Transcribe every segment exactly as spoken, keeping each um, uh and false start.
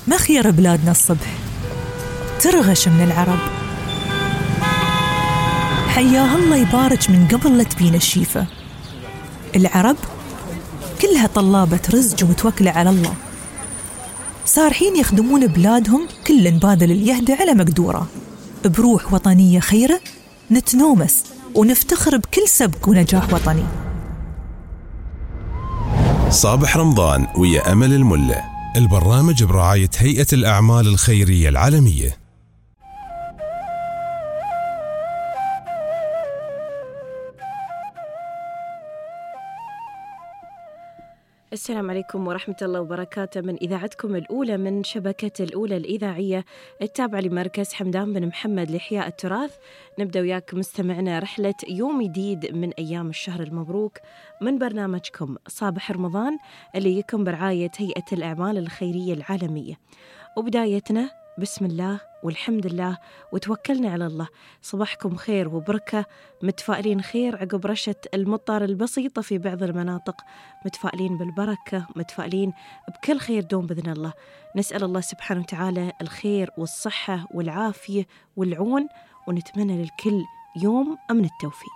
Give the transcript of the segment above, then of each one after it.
ما خير بلادنا الصبح ترغش من العرب، حياها الله يبارك من قبل لا تبين الشيفة. العرب كلها طلابة رزق ومتوكلة على الله، صارحين يخدمون بلادهم كل باذل اليهدى على مقدوره، بروح وطنية خيرة نتنومس ونفتخر بكل سبق ونجاح وطني. صابح رمضان ويا أمل الملة، البرنامج برعاية هيئة الأعمال الخيرية العالمية. السلام عليكم ورحمة الله وبركاته من إذاعتكم الأولى من شبكة الأولى الإذاعية التابعة لمركز حمدان بن محمد لإحياء التراث. نبدأ وياكم مستمعنا رحلة يوم جديد من أيام الشهر المبروك من برنامجكم صابح رمضان اللي يكون برعاية هيئة الأعمال الخيرية العالمية. وبدايتنا بسم الله والحمد لله وتوكلنا على الله. صباحكم خير وبركة، متفائلين خير عقب رشة المطر البسيطة في بعض المناطق، متفائلين بالبركة، متفائلين بكل خير دوم بإذن الله. نسأل الله سبحانه وتعالى الخير والصحة والعافية والعون، ونتمنى للكل يوم أمن التوفيق.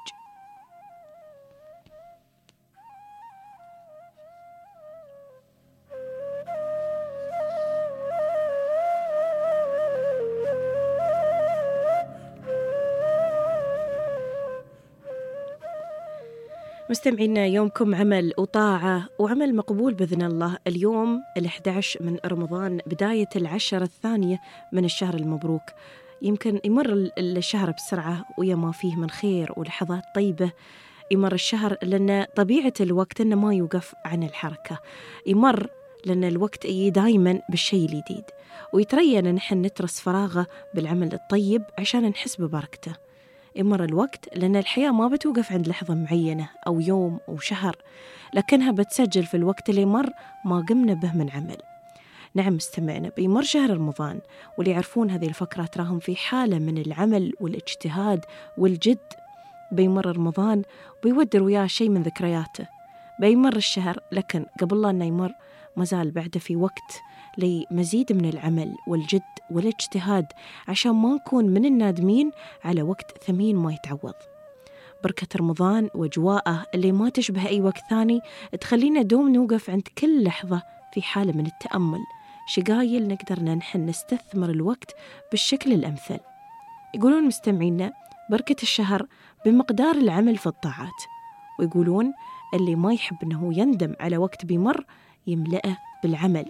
مستمعينا يومكم عمل وطاعة وعمل مقبول بإذن الله. اليوم الأحد عشر من رمضان، بداية العشرة الثانية من الشهر المبروك. يمكن يمر الشهر بسرعة ويا ما فيه من خير ولحظات طيبة. يمر الشهر لأن طبيعة الوقت أنه ما يوقف عن الحركة، يمر لأن الوقت يجي دايما بالشيء الجديد، ويترينا نحن نترس فراغه بالعمل الطيب عشان نحس ببركته. يمر الوقت لأن الحياة ما بتوقف عند لحظة معينة أو يوم أو شهر، لكنها بتسجل في الوقت اللي مر ما قمنا به من عمل. نعم استمعنا بيمر شهر رمضان، واللي يعرفون هذه الفقرة تراهم في حالة من العمل والاجتهاد والجد. بيمر رمضان وبيودر وياه شيء من ذكرياته. بيمر الشهر، لكن قبل لا أنه يمر ما زال بعده في وقت لمزيد من العمل والجد والاجتهاد، عشان ما نكون من النادمين على وقت ثمين ما يتعوض. بركة رمضان وأجواءه اللي ما تشبه أي وقت ثاني تخلينا دوم نوقف عند كل لحظة في حالة من التأمل، شقايل نقدر نحن نستثمر الوقت بالشكل الأمثل. يقولون مستمعينا بركة الشهر بمقدار العمل في الطاعات، ويقولون اللي ما يحب أنه يندم على وقت بيمر يملأه بالعمل.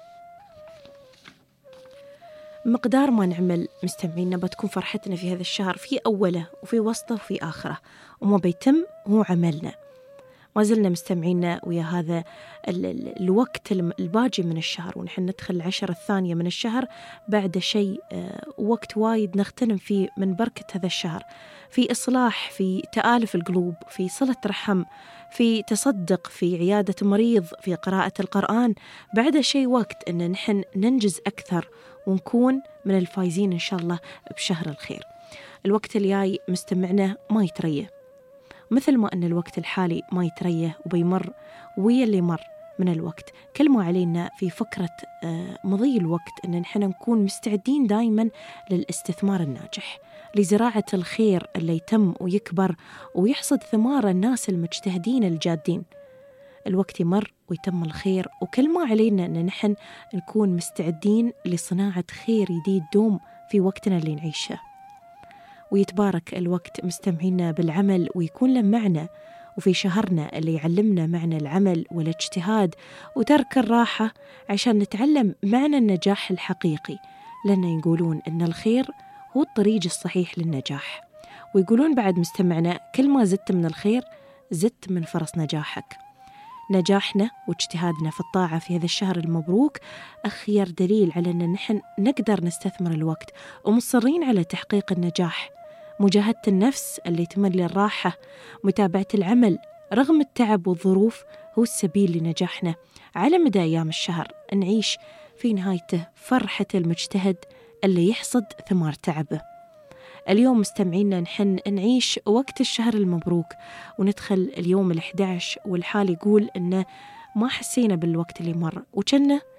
مقدار ما نعمل مستمعينا بتكون فرحتنا في هذا الشهر في أوله وفي وسطه وفي آخره، وما بيتم هو عملنا. ما زلنا مستمعينا ويا هذا ال ال الوقت الباقي من الشهر، ونحن ندخل العشرة الثانية من الشهر بعد شيء آه وقت وايد نغتنم فيه من بركة هذا الشهر، في إصلاح، في تآلف القلوب، في صلة رحم، في تصدق، في عيادة مريض، في قراءة القرآن. بعد شيء وقت أن نحن ننجز أكثر ونكون من الفايزين إن شاء الله بشهر الخير. الوقت اللي جاي مستمعنا ما يتريه، مثل ما أن الوقت الحالي ما يتريه وبيمر ويا اللي مر من الوقت. كل ما علينا في فكرة مضي الوقت أن نحن نكون مستعدين دايما للاستثمار الناجح، لزراعة الخير اللي يتم ويكبر ويحصد ثمار الناس المجتهدين الجادين. الوقت يمر ويتم الخير، وكل ما علينا أن نحن نكون مستعدين لصناعة خير جديد دوم في وقتنا اللي نعيشه. ويتبارك الوقت مستمعينا بالعمل ويكون له معنى، وفي شهرنا اللي يعلمنا معنى العمل والاجتهاد وترك الراحة عشان نتعلم معنى النجاح الحقيقي، لأن يقولون أن الخير هو الطريق الصحيح للنجاح. ويقولون بعد مستمعنا كل ما زدت من الخير زدت من فرص نجاحك. نجاحنا واجتهادنا في الطاعة في هذا الشهر المبروك أخير دليل على أن نحن نقدر نستثمر الوقت ومصرين على تحقيق النجاح. مجاهدة النفس اللي تملي الراحة، متابعة العمل رغم التعب والظروف هو السبيل لنجاحنا على مدى أيام الشهر. نعيش في نهايته فرحة المجتهد اللي يحصد ثمار تعبه. اليوم مستمعينا نحن نعيش وقت الشهر المبروك، وندخل اليوم الأحد عشر والحال يقول إنه ما حسينا بالوقت اللي مر، وكنا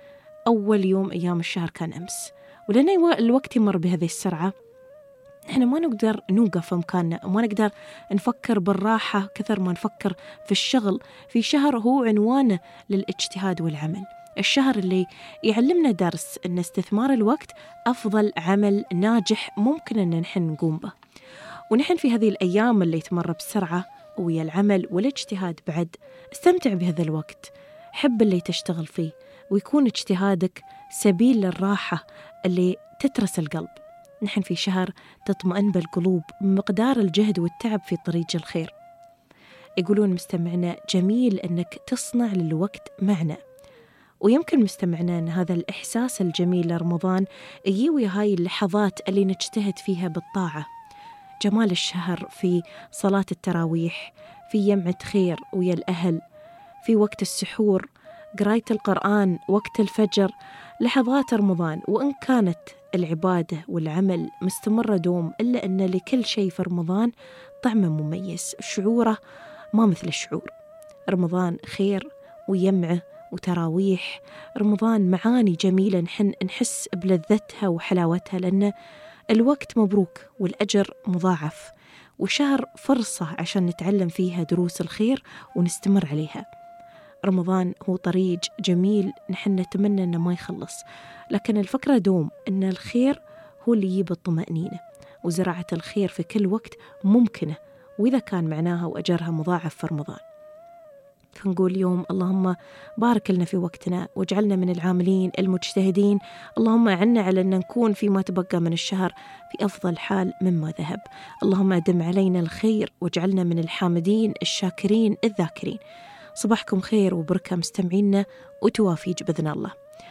أول يوم أيام الشهر كان أمس. ولأن الوقت يمر بهذه السرعة نحن ما نقدر نوقف مكاننا، وما نقدر نفكر بالراحة كثر ما نفكر في الشغل. في شهر هو عنوانه للاجتهاد والعمل، الشهر اللي يعلمنا درس أن استثمار الوقت أفضل عمل ناجح ممكن أن نحن نقوم به. ونحن في هذه الأيام اللي تمر بسرعة ويا العمل والاجتهاد بعد، استمتع بهذا الوقت، حب اللي تشتغل فيه، ويكون اجتهادك سبيل للراحة اللي تترس القلب. نحن في شهر تطمئن بالقلوب بمقدار الجهد والتعب في طريق الخير. يقولون مستمعنا جميل أنك تصنع للوقت معنى، ويمكن مستمعنا أن هذا الإحساس الجميل لرمضان يجي ويا هاي اللحظات اللي نجتهد فيها بالطاعة. جمال الشهر في صلاة التراويح، في يمعة خير ويا الأهل، في وقت السحور، قراية القرآن، وقت الفجر، لحظات رمضان. وإن كانت العبادة والعمل مستمرة دوم، إلا أن لكل شيء في رمضان طعمه مميز، شعوره ما مثل الشعور. رمضان خير ويمعة وتراويح، رمضان معاني جميلة نحن نحس بلذتها وحلاوتها، لأن الوقت مبروك والأجر مضاعف، وشهر فرصة عشان نتعلم فيها دروس الخير ونستمر عليها. رمضان هو طريق جميل نحن نتمنى أنه ما يخلص، لكن الفكرة دوم أن الخير هو اللي يجيب الطمأنينة، وزراعة الخير في كل وقت ممكنة، وإذا كان معناها وأجرها مضاعف في رمضان. فنقول اليوم اللهم بارك لنا في وقتنا، واجعلنا من العاملين المجتهدين. اللهم أعنا على أن نكون فيما تبقى من الشهر في أفضل حال مما ذهب. اللهم أدم علينا الخير، واجعلنا من الحامدين الشاكرين الذاكرين. صباحكم خير وبركة مستمعينا، وتوافيج بإذن الله.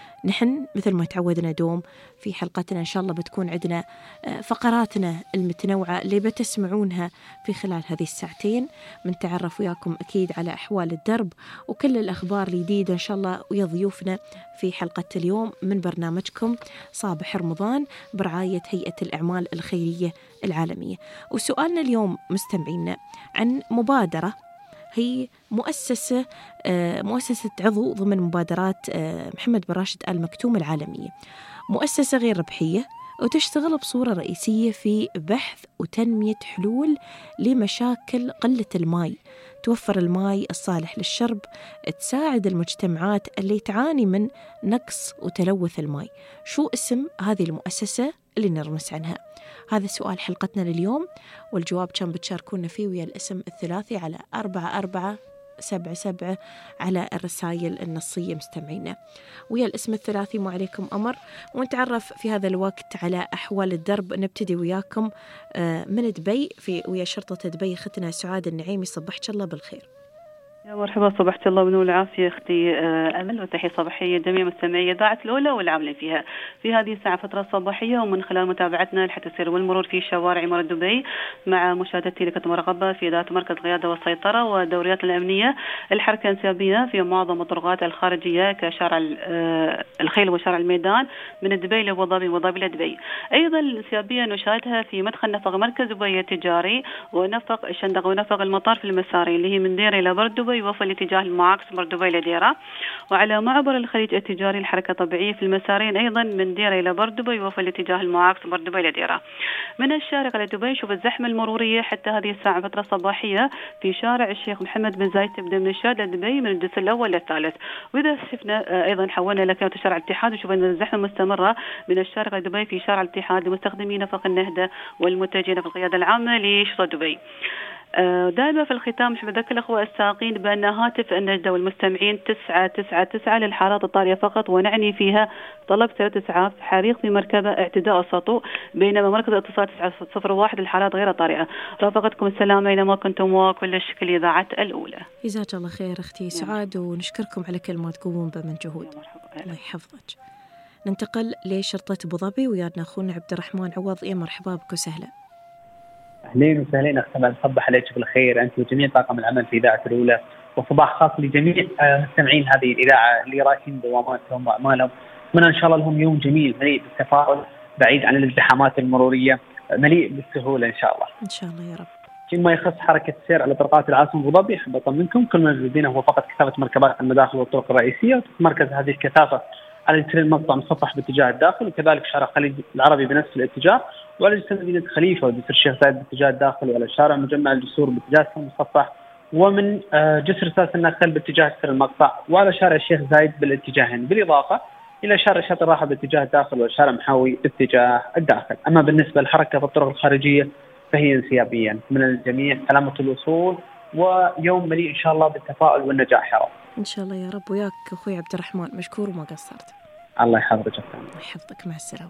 نحن مثل ما تعودنا دوم في حلقتنا إن شاء الله بتكون عندنا فقراتنا المتنوعة اللي بتسمعونها في خلال هذه الساعتين، من تعرف وياكم أكيد على أحوال الدرب وكل الأخبار الجديدة إن شاء الله، ويا ضيوفنا في حلقة اليوم من برنامجكم صابح رمضان برعاية هيئة الأعمال الخيرية العالمية. وسؤالنا اليوم مستمعينا عن مبادرة هي مؤسسة مؤسسة عضو ضمن مبادرات محمد بن راشد آل مكتوم العالمية، مؤسسة غير ربحية وتشتغل بصورة رئيسية في بحث وتنمية حلول لمشاكل قلة الماء، توفر الماء الصالح للشرب، تساعد المجتمعات اللي تعاني من نقص وتلوث الماء. شو اسم هذه المؤسسة اللي نرمس عنها؟ هذا سؤال حلقتنا لليوم، والجواب كان بتشاركونا فيه ويا الاسم الثلاثي على أربعة أربعة سبعة سبعة على الرسائل النصية مستمعينا. ويا الاسم الثلاثي ما عليكم أمر، ونتعرف في هذا الوقت على أحوال الدرب. نبتدي وياكم من دبي في ويا شرطة دبي أختنا سعاد النعيمي. صبحت الله بالخير. يا مرحبا، صبحت الله بنور العافية أختي أمل، وتحية صباحية جميع مستمعي إذاعة الأولى والعاملين فيها في هذه الساعة فترة صباحية، ومن خلال متابعتنا لحتى السير والمرور في شوارع إمارة دبي مع مشاهدتي لكم مرغبة في إدارة مركز القيادة والسيطرة ودوريات الأمنية الحركة الانسيابية في معظم الطرقات الخارجية كشارع الخيل وشارع الميدان من دبي لأبو ظبي وأبو ظبي لدبي. أيضا الانسيابية نشاهدها في مدخل نفق مركز دبي التجاري ونفق الشندق ونفق المطار في المسارين اللي هي من ديرة إلى برد دبي وفى الاتجاه المعاكس من دبي لديرة، وعلى معبر الخليج التجاري الحركة طبيعية في المسارين أيضا من ديرة إلى برد دبي وفى الاتجاه المعاكس من دبي لديرة. من الشارقة لدبي شوف الزحمة المرورية حتى هذه الساعة فترة صباحية في شارع الشيخ محمد بن زايد تبدأ من الشارع لدبي من الجزء الأول للثالث. وإذا شفنا أيضا حولنا لكنة شارع الاتحاد وشوف أن الزحمة مستمرة من الشارقة لدبي في شارع الاتحاد لمستخدمي نفق النهدة والمتجهين في القيادة العامة لشرطة دبي. دائما في الختام نحب نذكر الأخوة الساقين بأن هاتف النجدة والمستمعين تسعة تسعة تسعة للحالات الطارئة فقط، ونعني فيها طلب سيارة إسعاف، حريق في مركبة، اعتداء السطو، بينما مركز الاتصال تسعة صفر واحد للحالات غير الطارئة. رافقتكم السلامة أينما كنتم، وكل الشكل إذاعة الأولى. جزاك الله خير أختي سعاد، ونشكركم على كل ما تقومون به من جهود. الله يحفظك. ننتقل لشرطة أبو ظبي ويانا أخونا عبد الرحمن عوض. يا مرحبا بك وسهلا. أهلين وسهلين أختي أمل، صبح عليك بالخير أنت وجميع طاقم العمل في إذاعة الأولى، وصباح خاص لجميع مستمعين هذه الإذاعة اللي راشين دواماتهم وأعمالهم. أتمنى إن شاء الله لهم يوم جميل مليء بالتفاؤل، بعيد عن الازدحامات المرورية، مليء بالسهولة إن شاء الله. إن شاء الله يا رب. فيما يخص حركة السير على طرقات العاصمة أبو ظبي، أحب أطمنكم كل ما يزيدنا هو فقط كثافة مركبات المداخل والطرق الرئيسية، وتتمركز هذه الكثافة على جسر المقطع مصفح باتجاه الداخل، وكذلك شارع خليج العربي بنفس الاتجاه، وعلى جسر مدينة خليفة وجسر الشيخ زايد باتجاه الداخل، وعلى شارع مجمع الجسور باتجاه المصفح، ومن جسر ساس النخل باتجاه جسر المقطع، وعلى شارع الشيخ زايد بالاتجاهين، بالإضافة إلى شارع شاطئ الراحة باتجاه الداخل وشارع محاوي باتجاه الداخل. أما بالنسبة للحركة في الطرق الخارجية فهي انسيابيا من الجميع سلامة الوصول، ويوم مليء إن شاء الله بالتفاؤل والنجاح يا رب. إن شاء الله يا رب. وياك أخوي عبد الرحمن، مشكور وما قصرت. الله يحفظك. الله يحفظك، مع السلامة.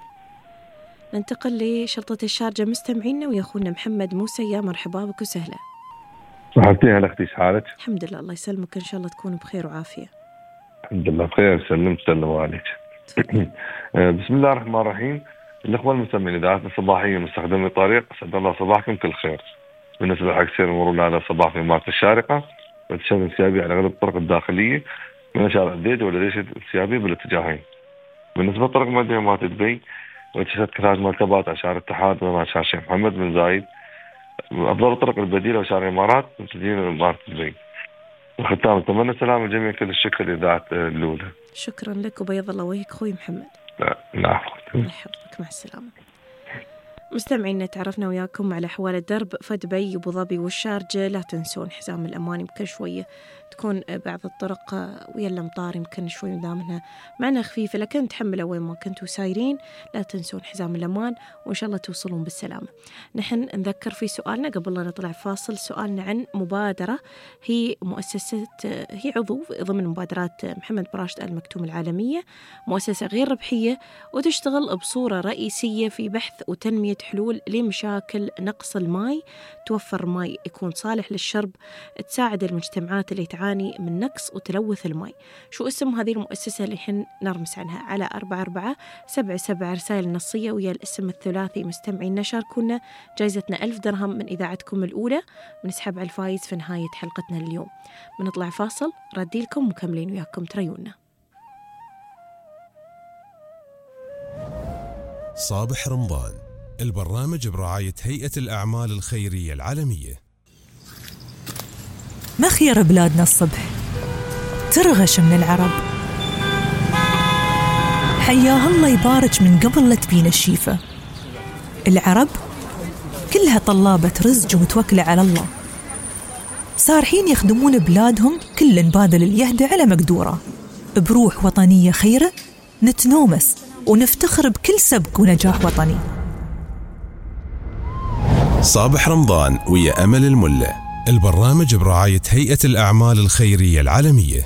ننتقل لشرطة الشارجة مستمعينا ويا أخونا محمد موسى. يا مرحبا بك وسهلا. صحتي هلا أختي، حالك؟ الحمد لله، الله يسلمك، إن شاء الله تكون بخير وعافية. الحمد لله بخير، سلمت سلموا عليك. بسم الله الرحمن الرحيم. الأخوة المستمعين إذاعتنا الصباحية مستخدمي الطريق، أسعد الله صباحكم كل خير. بالنسبة حق سير المرور على صباح في إمارة الشارقة وانتشار انسيابي على أغلب الطرق الداخلية من شارع الديد والديش انسيابي بالاتجاهين. بالنسبة لطرق مدينة إمارة دبي وانتشار كراج مركبات على شارع الاتحاد ومع شارع الشيخ محمد بن زايد. أفضل الطرق البديلة وشارع الإمارات متجهين إمارة دبي. وختام أتمنى السلام للجميع، كل الشكر لإذاعة الأولى. شكرا لك وبيض الله وجهك أخوي محمد. لا لا الله يحفظك، مع السلامة. مستمعينا تعرفنا وياكم على أحوال الدرب فدبي وأبو ظبي والشارجة. لا تنسون حزام الأمان، يمكن شوية تكون بعض الطرق ويا الأمطار يمكن شوي دامنها معنا خفيفة، لكن تحملوا وين ما كنتوا سايرين. لا تنسون حزام الأمان وإن شاء الله توصلون بالسلامة. نحن نذكر في سؤالنا قبل لا نطلع فاصل، سؤالنا عن مبادرة هي مؤسسة، هي عضو ضمن مبادرات محمد بن راشد آل مكتوم العالمية، مؤسسة غير ربحية وتشتغل بصورة رئيسية في بحث وتنمية حلول لمشاكل نقص الماء، توفر ماء يكون صالح للشرب، تساعد المجتمعات اللي تعاني من نقص وتلوث الماء. شو اسم هذه المؤسسة اللي حن نرمس عنها؟ على أربعة أربعة سبعة سبعة رسائل نصية ويا الاسم الثلاثي. مستمعين شاركونا، جائزتنا ألف درهم من إذاعتكم الأولى، ونسحب على الفايز في نهاية حلقتنا اليوم. بنطلع فاصل، ردي لكم مكملين وياكم تريونا. صابح رمضان، البرنامج برعاية هيئة الأعمال الخيرية العالمية. مخير بلادنا الصبح ترغش من العرب، حياها الله يبارك من قبل لا تبين الشيفة. العرب كلها طلابة رزق ومتوكلة على الله، صارحين يخدمون بلادهم كل باذل اليهدى على مقدوره، بروح وطنية خيرة نتنومس ونفتخر بكل سبق ونجاح وطني. صابح رمضان ويا أمل الملة، البرنامج برعاية هيئة الأعمال الخيرية العالمية.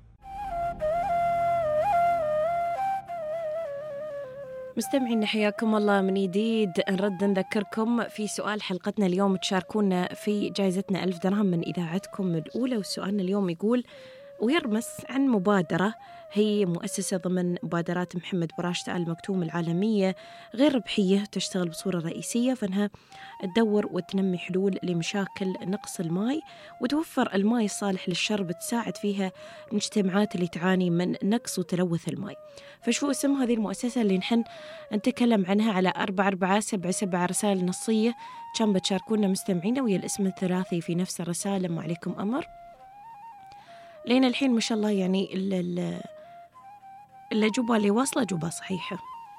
مستمعين حياكم الله من جديد. نرد نذكركم في سؤال حلقتنا اليوم، تشاركونا في جائزتنا ألف درهم من إذاعتكم الأولى. وسؤالنا اليوم يقول ويرمس عن مبادرة هي مؤسسة ضمن مبادرات محمد بن راشد آل مكتوم العالمية، غير ربحية، تشتغل بصورة رئيسية فإنها تدور وتنمي حلول لمشاكل نقص الماء وتوفر الماء الصالح للشرب، تساعد فيها المجتمعات اللي تعاني من نقص وتلوث الماء. فشو اسم هذه المؤسسة اللي نحن نتكلم عنها؟ على أربعة أربعة سبعة سبعة رسائل نصية كان بتشاركونا مستمعين ويا الاسم الثلاثي في نفس الرسالة. ما عليكم أمر. لين الحين ما شاء الله يعني الأجوبة اللي واصلة أجوبة صحيحة.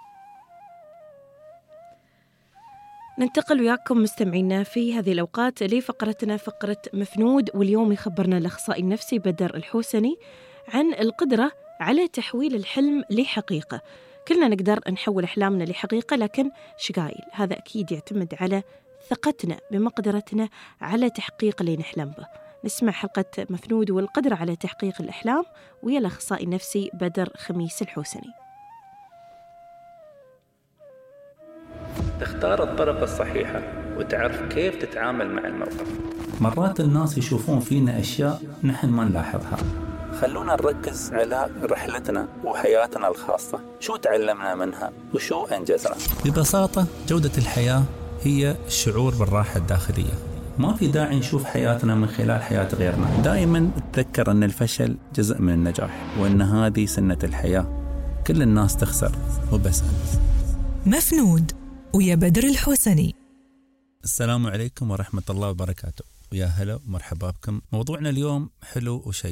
ننتقل وياكم مستمعينا في هذه الأوقات لفقرتنا، فقرة مفنود، واليوم يخبرنا الأخصائي النفسي بدر الحوسني عن القدرة على تحويل الحلم لحقيقة. كلنا نقدر نحول أحلامنا لحقيقة، لكن شقايل هذا أكيد يعتمد على ثقتنا بمقدرتنا على تحقيق اللي نحلم به. نسمع حلقة مفنود والقدرة على تحقيق الأحلام ويا الأخصائي النفسي بدر خميس الحوسني. تختار الطريقة الصحيحة وتعرف كيف تتعامل مع الموقف. مرات الناس يشوفون فينا أشياء نحن ما نلاحظها. خلونا نركز على رحلتنا وحياتنا الخاصة، شو تعلمنا منها وشو أنجزنا. ببساطة جودة الحياة هي الشعور بالراحة الداخلية. ما في داعي نشوف حياتنا من خلال حياة غيرنا. دائما تذكر أن الفشل جزء من النجاح، وأن هذه سنة الحياة، كل الناس تخسر وبس أنت. مفنود ويا بدر الحوسني. السلام عليكم ورحمة الله وبركاته، ويا هلا ومرحبا بكم. موضوعنا اليوم حلو وشيق،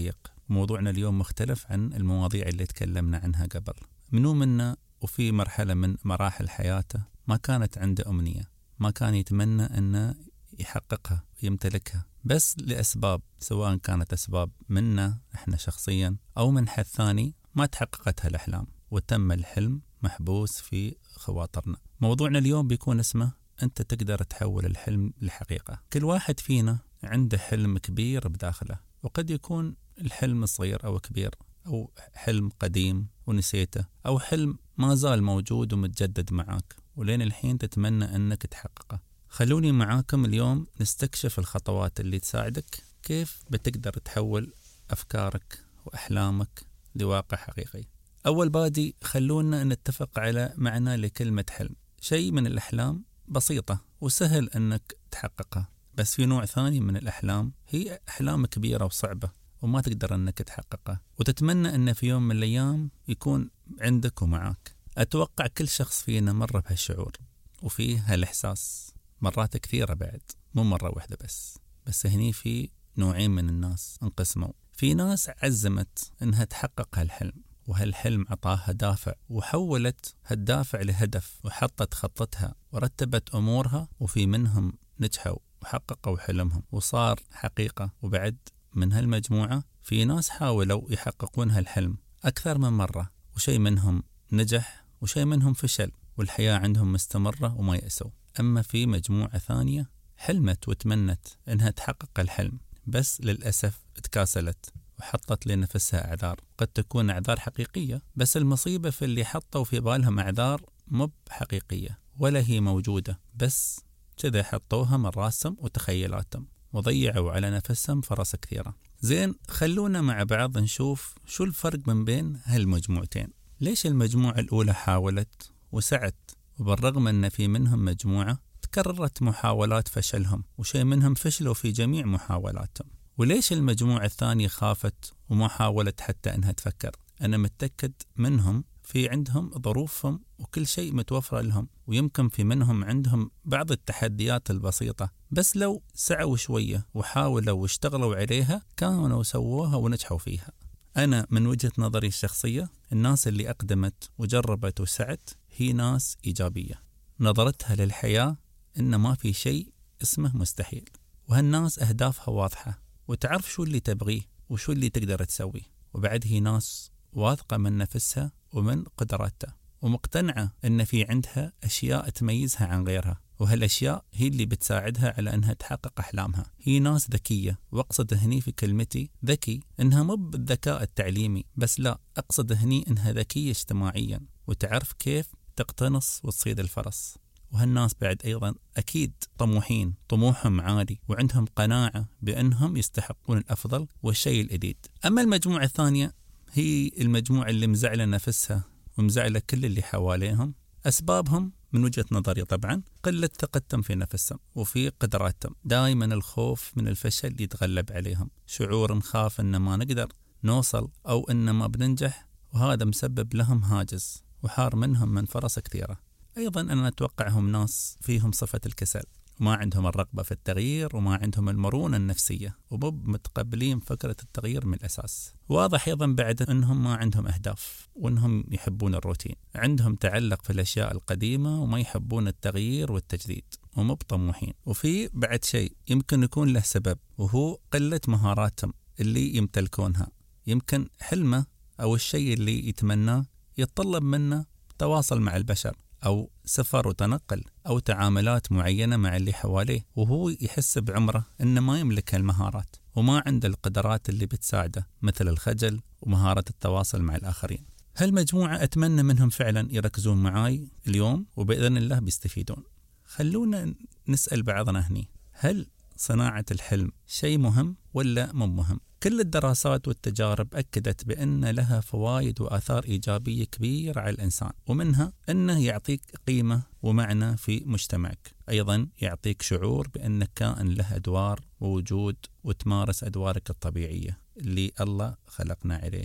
موضوعنا اليوم مختلف عن المواضيع اللي تكلمنا عنها قبل. منو منا وفي مرحلة من مراحل حياته ما كانت عنده أمنية، ما كان يتمنى أنه يحققها ويمتلكها، بس لأسباب سواء كانت أسباب منا إحنا شخصيا أو من حد ثاني ما تحققت هالأحلام وتم الحلم محبوس في خواطرنا. موضوعنا اليوم بيكون اسمه أنت تقدر تحول الحلم لحقيقة. كل واحد فينا عنده حلم كبير بداخله، وقد يكون الحلم صغير أو كبير، أو حلم قديم ونسيته، أو حلم ما زال موجود ومتجدد معاك ولين الحين تتمنى أنك تحققه. خلوني معاكم اليوم نستكشف الخطوات اللي تساعدك كيف بتقدر تحول أفكارك وأحلامك لواقع حقيقي. أول بادي خلونا نتفق على معنى لكلمة حلم. شيء من الأحلام بسيطة وسهل أنك تحققها، بس في نوع ثاني من الأحلام هي أحلام كبيرة وصعبة وما تقدر أنك تحققها، وتتمنى أن في يوم من الأيام يكون عندك ومعاك. أتوقع كل شخص فينا مر بهالشعور وفيه هالإحساس مرات كثيرة بعد، مو مرة واحدة بس. بس هني في نوعين من الناس انقسموا. في ناس عزمت أنها تحقق هالحلم، وهالحلم عطاها دافع وحولت هالدافع لهدف وحطت خطتها ورتبت أمورها، وفي منهم نجحوا وحققوا حلمهم وصار حقيقة. وبعد من هالمجموعة في ناس حاولوا يحققون هالحلم أكثر من مرة، وشيء منهم نجح وشيء منهم فشل، والحياة عندهم مستمرة وما يأسوا. أما في مجموعة ثانية حلمت وتمنت أنها تحقق الحلم، بس للأسف تكاسلت وحطت لنفسها أعذار، قد تكون أعذار حقيقية، بس المصيبة في اللي حطوا في بالهم أعذار مو حقيقية ولا هي موجودة، بس كذا حطوها من راسهم وتخيلاتهم وضيعوا على نفسهم فرص كثيرة. زين، خلونا مع بعض نشوف شو الفرق من بين هالمجموعتين. ليش المجموعة الأولى حاولت وسعت، وبالرغم أن في منهم مجموعة تكررت محاولات فشلهم وشيء منهم فشلوا في جميع محاولاتهم؟ وليش المجموعة الثانية خافت وما حاولت حتى أنها تفكر؟ أنا متأكد منهم في عندهم ظروفهم وكل شيء متوفر لهم، ويمكن في منهم عندهم بعض التحديات البسيطة، بس لو سعوا شوية وحاولوا واشتغلوا عليها كانوا سووها ونجحوا فيها. أنا من وجهة نظري الشخصية الناس اللي أقدمت وجربت وسعت هي ناس إيجابية، نظرتها للحياة إن ما في شيء اسمه مستحيل، وهالناس أهدافها واضحة وتعرف شو اللي تبغيه وشو اللي تقدر تسويه. وبعد هي ناس واثقة من نفسها ومن قدراتها، ومقتنعة إن في عندها أشياء تميزها عن غيرها، وهالأشياء هي اللي بتساعدها على أنها تحقق أحلامها. هي ناس ذكية، وأقصد هني في كلمتي ذكي إنها مو بالذكاء التعليمي بس، لا، أقصد هني إنها ذكية اجتماعيا وتعرف كيف تقتنص وتصيد الفرص. وهالناس بعد أيضا أكيد طموحين، طموحهم عالي وعندهم قناعة بأنهم يستحقون الأفضل والشيء الجديد. أما المجموعة الثانية هي المجموعة اللي مزعلة نفسها ومزعلة كل اللي حواليهم. أسبابهم من وجهة نظري طبعا قلة ثقتهم في نفسهم وفي قدراتهم، دائما الخوف من الفشل يتغلب عليهم، شعور نخاف إن ما نقدر نوصل أو إن ما بننجح، وهذا مسبب لهم هاجس وحار منهم من فرص كثيرة. أيضا أنا أتوقعهم ناس فيهم صفة الكسل، وما عندهم الرغبة في التغيير وما عندهم المرونة النفسية، ومو متقبلين فكرة التغيير من الأساس. واضح أيضا بعد أنهم ما عندهم أهداف وأنهم يحبون الروتين، عندهم تعلق في الأشياء القديمة وما يحبون التغيير والتجديد ومو بطموحين. وفي بعد شيء يمكن يكون له سبب، وهو قلة مهاراتهم اللي يمتلكونها. يمكن حلمه أو الشيء اللي يتمناه يتطلب منه تواصل مع البشر أو سفر وتنقل أو تعاملات معينة مع اللي حواليه، وهو يحس بعمره إنه ما يملك المهارات وما عنده القدرات اللي بتساعده، مثل الخجل ومهارة التواصل مع الآخرين. هالمجموعة أتمنى منهم فعلا يركزون معاي اليوم، وبإذن الله بيستفيدون. خلونا نسأل بعضنا هني، هل صناعة الحلم شيء مهم ولا مو مهم؟ كل الدراسات والتجارب أكدت بأن لها فوائد وآثار إيجابية كبيرة على الإنسان، ومنها أنه يعطيك قيمة ومعنى في مجتمعك، أيضا يعطيك شعور بأنك كائن له أدوار ووجود وتمارس أدوارك الطبيعية اللي الله خلقنا عليها،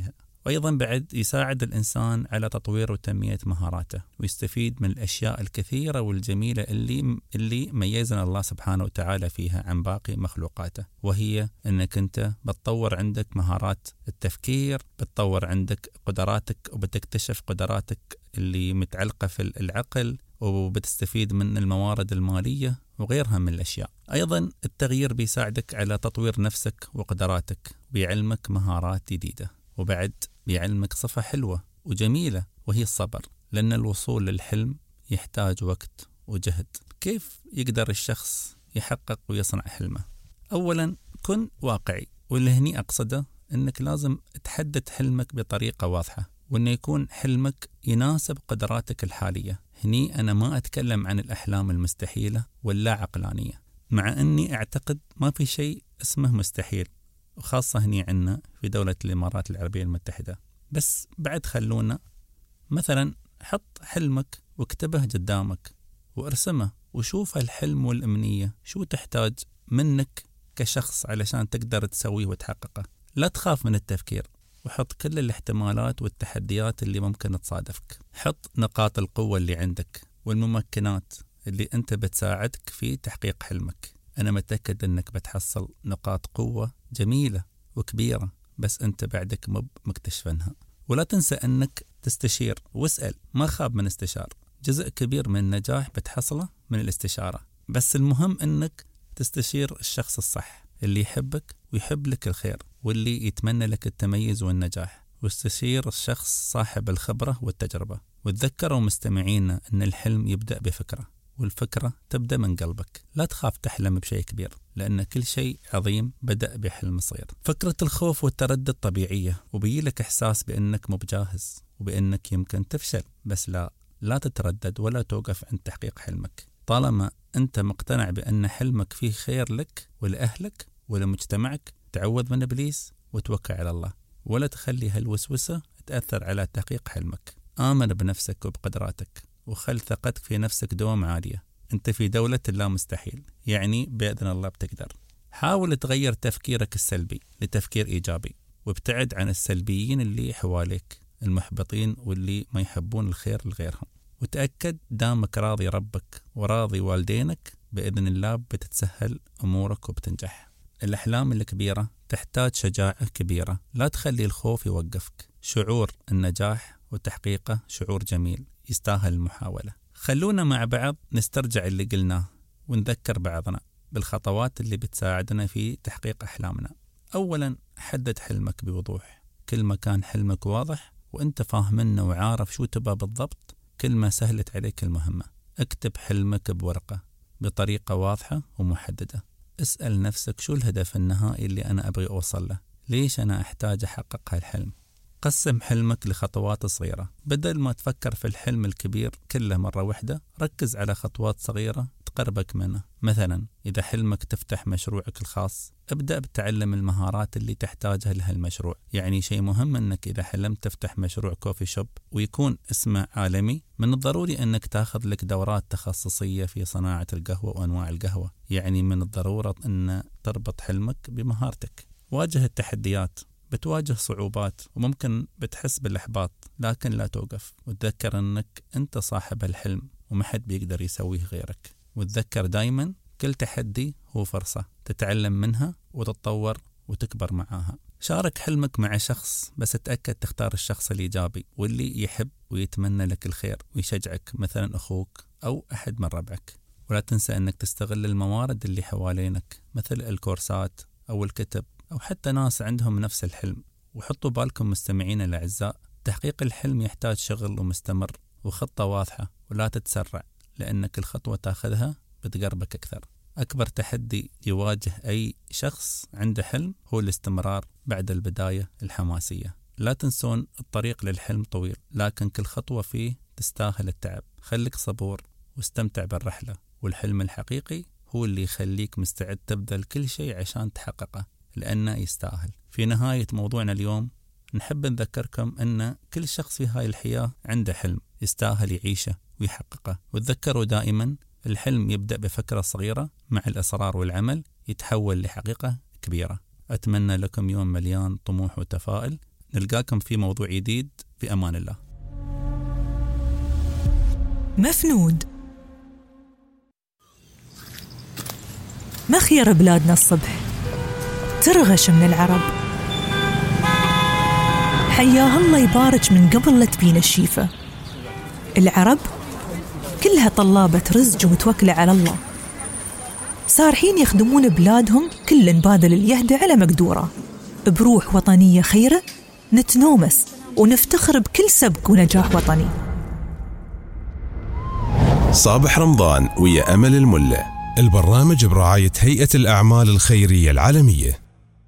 وأيضا بعد يساعد الإنسان على تطوير وتنمية مهاراته، ويستفيد من الأشياء الكثيرة والجميلة اللي اللي ميزنا الله سبحانه وتعالى فيها عن باقي مخلوقاته، وهي أنك أنت بتطور عندك مهارات التفكير، بتطور عندك قدراتك، وبتكتشف قدراتك اللي متعلقة في العقل، وبتستفيد من الموارد المالية وغيرها من الأشياء. أيضا التغيير بيساعدك على تطوير نفسك وقدراتك، بيعلمك مهارات جديدة، وبعد بيعلمك صفة حلوة وجميلة وهي الصبر، لأن الوصول للحلم يحتاج وقت وجهد. كيف يقدر الشخص يحقق ويصنع حلمه؟ أولا كن واقعي، واللي هني أقصده أنك لازم تحدد حلمك بطريقة واضحة، وأنه يكون حلمك يناسب قدراتك الحالية. هني أنا ما أتكلم عن الأحلام المستحيلة واللا عقلانية، مع أني أعتقد ما في شيء اسمه مستحيل، وخاصة هني عنا في دولة الإمارات العربية المتحدة. بس بعد خلونا مثلا حط حلمك واكتبه قدامك وارسمه، وشوف الحلم والأمنية شو تحتاج منك كشخص علشان تقدر تسويه وتحققه. لا تخاف من التفكير، وحط كل الاحتمالات والتحديات اللي ممكن تصادفك. حط نقاط القوة اللي عندك والممكنات اللي أنت بتساعدك في تحقيق حلمك. أنا متأكد أنك بتحصل نقاط قوة جميلة وكبيرة، بس أنت بعدك مب مكتشفنها. ولا تنسى أنك تستشير واسأل، ما خاب من استشار. جزء كبير من النجاح بتحصله من الاستشارة، بس المهم أنك تستشير الشخص الصح اللي يحبك ويحب لك الخير، واللي يتمنى لك التميز والنجاح. واستشير الشخص صاحب الخبرة والتجربة. وتذكروا مستمعينا أن الحلم يبدأ بفكرة، والفكرة تبدأ من قلبك. لا تخاف تحلم بشيء كبير، لأن كل شيء عظيم بدأ بحلم صغير. فكرة الخوف والتردد طبيعية، وبيلك إحساس بأنك مو بجاهز وبأنك يمكن تفشل، بس لا لا تتردد ولا توقف عند تحقيق حلمك. طالما أنت مقتنع بأن حلمك فيه خير لك ولأهلك ولمجتمعك، تعوذ من إبليس وتوكل على الله، ولا تخلي هالوسوسة تأثر على تحقيق حلمك. آمن بنفسك وبقدراتك، وخل ثقتك في نفسك دوم عالية. أنت في دولة اللا مستحيل، يعني بإذن الله بتقدر. حاول تغير تفكيرك السلبي لتفكير إيجابي، وابتعد عن السلبيين اللي حواليك، المحبطين واللي ما يحبون الخير لغيرهم. وتأكد دامك راضي ربك وراضي والدينك، بإذن الله بتتسهل أمورك وبتنجح. الأحلام الكبيرة تحتاج شجاعة كبيرة، لا تخلي الخوف يوقفك. شعور النجاح وتحقيقه شعور جميل يستاهل المحاولة. خلونا مع بعض نسترجع اللي قلناه، ونذكر بعضنا بالخطوات اللي بتساعدنا في تحقيق أحلامنا. أولا حدد حلمك بوضوح. كل ما كان حلمك واضح وانت فاهمنه وعارف شو تبى بالضبط، كل ما سهلت عليك المهمة. اكتب حلمك بورقة بطريقة واضحة ومحددة. اسأل نفسك شو الهدف النهائي اللي أنا أبغي أوصل له؟ ليش أنا أحتاج أحقق هالحلم؟ قسم حلمك لخطوات صغيرة. بدل ما تفكر في الحلم الكبير كله مرة واحدة، ركز على خطوات صغيرة تقربك منه. مثلا إذا حلمك تفتح مشروعك الخاص، ابدأ بتعلم المهارات اللي تحتاجها لهالمشروع. يعني شيء مهم أنك إذا حلمت تفتح مشروع كوفي شوب ويكون اسمه عالمي، من الضروري أنك تاخذ لك دورات تخصصية في صناعة القهوة وأنواع القهوة. يعني من الضرورة أن تربط حلمك بمهارتك. واجه التحديات. بتواجه صعوبات وممكن بتحس بالإحباط، لكن لا توقف، وتذكر أنك أنت صاحب الحلم وما حد بيقدر يسويه غيرك. وتذكر دايما كل تحدي هو فرصة تتعلم منها وتتطور وتكبر معاها. شارك حلمك مع شخص، بس تأكد تختار الشخص الإيجابي واللي يحب ويتمنى لك الخير ويشجعك، مثلا أخوك أو أحد من ربعك. ولا تنسى أنك تستغل الموارد اللي حوالينك، مثل الكورسات أو الكتب أو حتى ناس عندهم نفس الحلم. وحطوا بالكم مستمعين الأعزاء، تحقيق الحلم يحتاج شغل ومستمر وخطة واضحة، ولا تتسرع، لأنك الخطوة تاخذها بتقربك أكثر. أكبر تحدي يواجه أي شخص عنده حلم هو الاستمرار بعد البداية الحماسية. لا تنسون الطريق للحلم طويل، لكن كل خطوة فيه تستاهل التعب. خليك صبور واستمتع بالرحلة، والحلم الحقيقي هو اللي يخليك مستعد تبذل كل شيء عشان تحققه، لأنه يستاهل. في نهاية موضوعنا اليوم نحب نذكركم أن كل شخص في هاي الحياة عنده حلم يستاهل يعيشه ويحققه. وتذكروا دائما الحلم يبدأ بفكرة صغيرة، مع الإصرار والعمل يتحول لحقيقة كبيرة. أتمنى لكم يوم مليان طموح وتفاؤل. نلقاكم في موضوع جديد. في أمان الله. مفنود. مخير بلادنا الصبح ترغش من العرب، حياها الله يبارك من قبل لا تبين الشيفة. العرب كلها طلابة رزق ومتوكلة على الله، صارحين يخدمون بلادهم كل باذل اليهدى على مقدوره، بروح وطنية خيرة نتنومس ونفتخر بكل سبق ونجاح وطني. صابح رمضان ويا أمل الملة، البرنامج برعاية هيئة الأعمال الخيرية العالمية.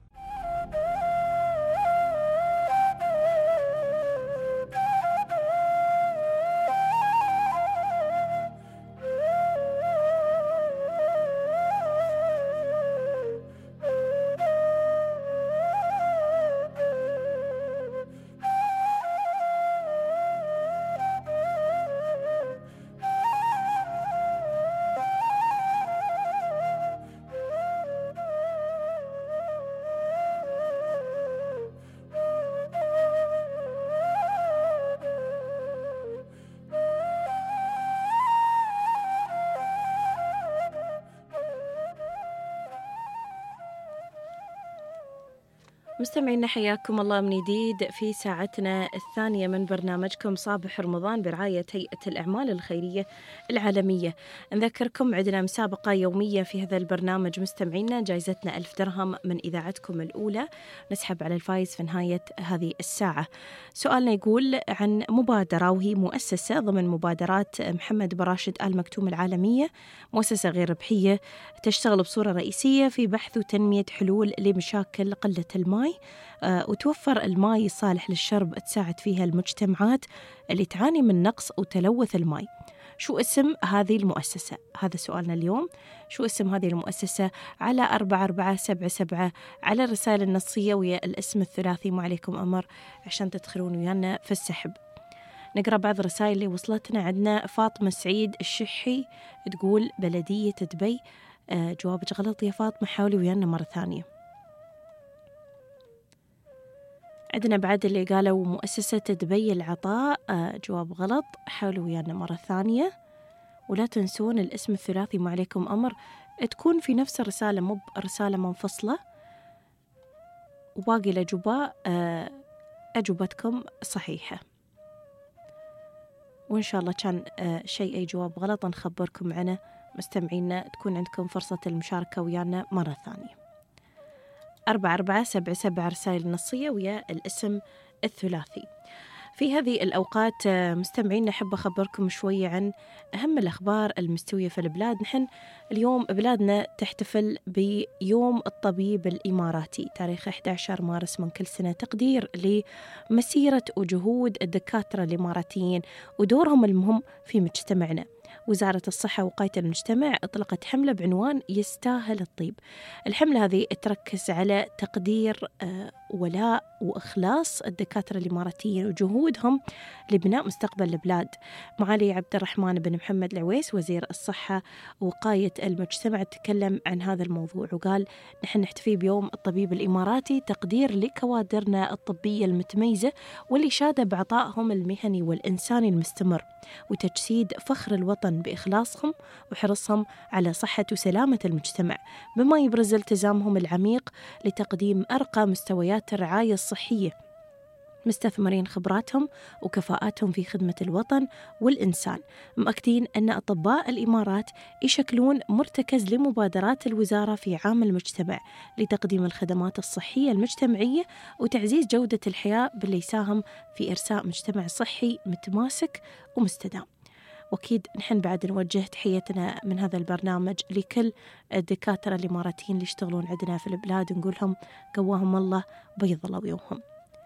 مستمعينا حياكم الله من جديد في ساعتنا الثانية من برنامجكم صابح رمضان برعاية هيئة الأعمال الخيرية العالمية. نذكركم عندنا مسابقة يومية في هذا البرنامج مستمعينا، جائزتنا ألف درهم من إذاعتكم الأولى، نسحب على الفائز في نهاية هذه الساعة. سؤالنا يقول عن مبادرة، وهي مؤسسة ضمن مبادرات محمد براشد آل مكتوم العالمية، مؤسسة غير ربحية تشتغل بصورة رئيسية في بحث وتنمية حلول لمشاكل قلة الماء وتوفر الماء الصالح للشرب، تساعد فيها المجتمعات اللي تعاني من نقص أو تلوث الماء. شو اسم هذه المؤسسة؟ هذا سؤالنا اليوم. شو اسم هذه المؤسسة؟ على أربعة أربعة سبعة سبعة على الرسائل النصية ويا الاسم الثلاثي، ما عليكم أمر عشان تدخلون ويانا في السحب. نقرأ بعض الرسائل اللي وصلتنا. عندنا فاطمة سعيد الشحي تقول بلدية دبي. آه جوابك غلط يا فاطمة، حاولي ويانا مرة ثانية. عندنا بعد اللي قالوا مؤسسة دبي العطاء، آه جواب غلط، حاولوا ويانا مرة ثانية. ولا تنسون الاسم الثلاثي، ما عليكم أمر تكون في نفس الرسالة، مو رسالة منفصلة. وباقي الأجوبة آه أجوبتكم صحيحة، وإن شاء الله كان آه شيء أي جواب غلط نخبركم عنه مستمعينا، تكون عندكم فرصة المشاركة ويانا مرة ثانية. أربعة أربعة سبعة سبعة رسائل نصية ويا الاسم الثلاثي. في هذه الأوقات مستمعين نحب أخبركم شوية عن أهم الأخبار المستوية في البلاد. نحن اليوم بلادنا تحتفل بيوم الطبيب الإماراتي تاريخ أحد عشر مارس من كل سنة، تقدير لمسيرة وجهود الدكاترة الإماراتيين ودورهم المهم في مجتمعنا. وزارة الصحة ووقاية المجتمع أطلقت حملة بعنوان يستاهل الطيب. الحملة هذه تركز على تقدير ولاء وإخلاص الدكاترة الإماراتيين وجهودهم لبناء مستقبل البلاد. معالي عبد الرحمن بن محمد العويس وزير الصحة ووقاية المجتمع تكلم عن هذا الموضوع وقال نحن نحتفي بيوم الطبيب الإماراتي تقدير لكوادرنا الطبية المتميزة واللي شادة بعطائهم المهني والإنساني المستمر وتجسيد فخر الوطن بإخلاصهم وحرصهم على صحة وسلامة المجتمع، بما يبرز التزامهم العميق لتقديم أرقى مستويات الرعاية الصحية، مستثمرين خبراتهم وكفاءاتهم في خدمة الوطن والإنسان. مؤكدين أن أطباء الإمارات يشكلون مرتكز لمبادرات الوزارة في عام المجتمع لتقديم الخدمات الصحية المجتمعية وتعزيز جودة الحياة باللي يساهم في إرساء مجتمع صحي متماسك ومستدام. وأكيد نحن بعد نوجه تحيتنا من هذا البرنامج لكل الدكاترة الإماراتيين اللي يشتغلون عندنا في البلاد، نقول لهم قواهم الله بيض الله ويومهم.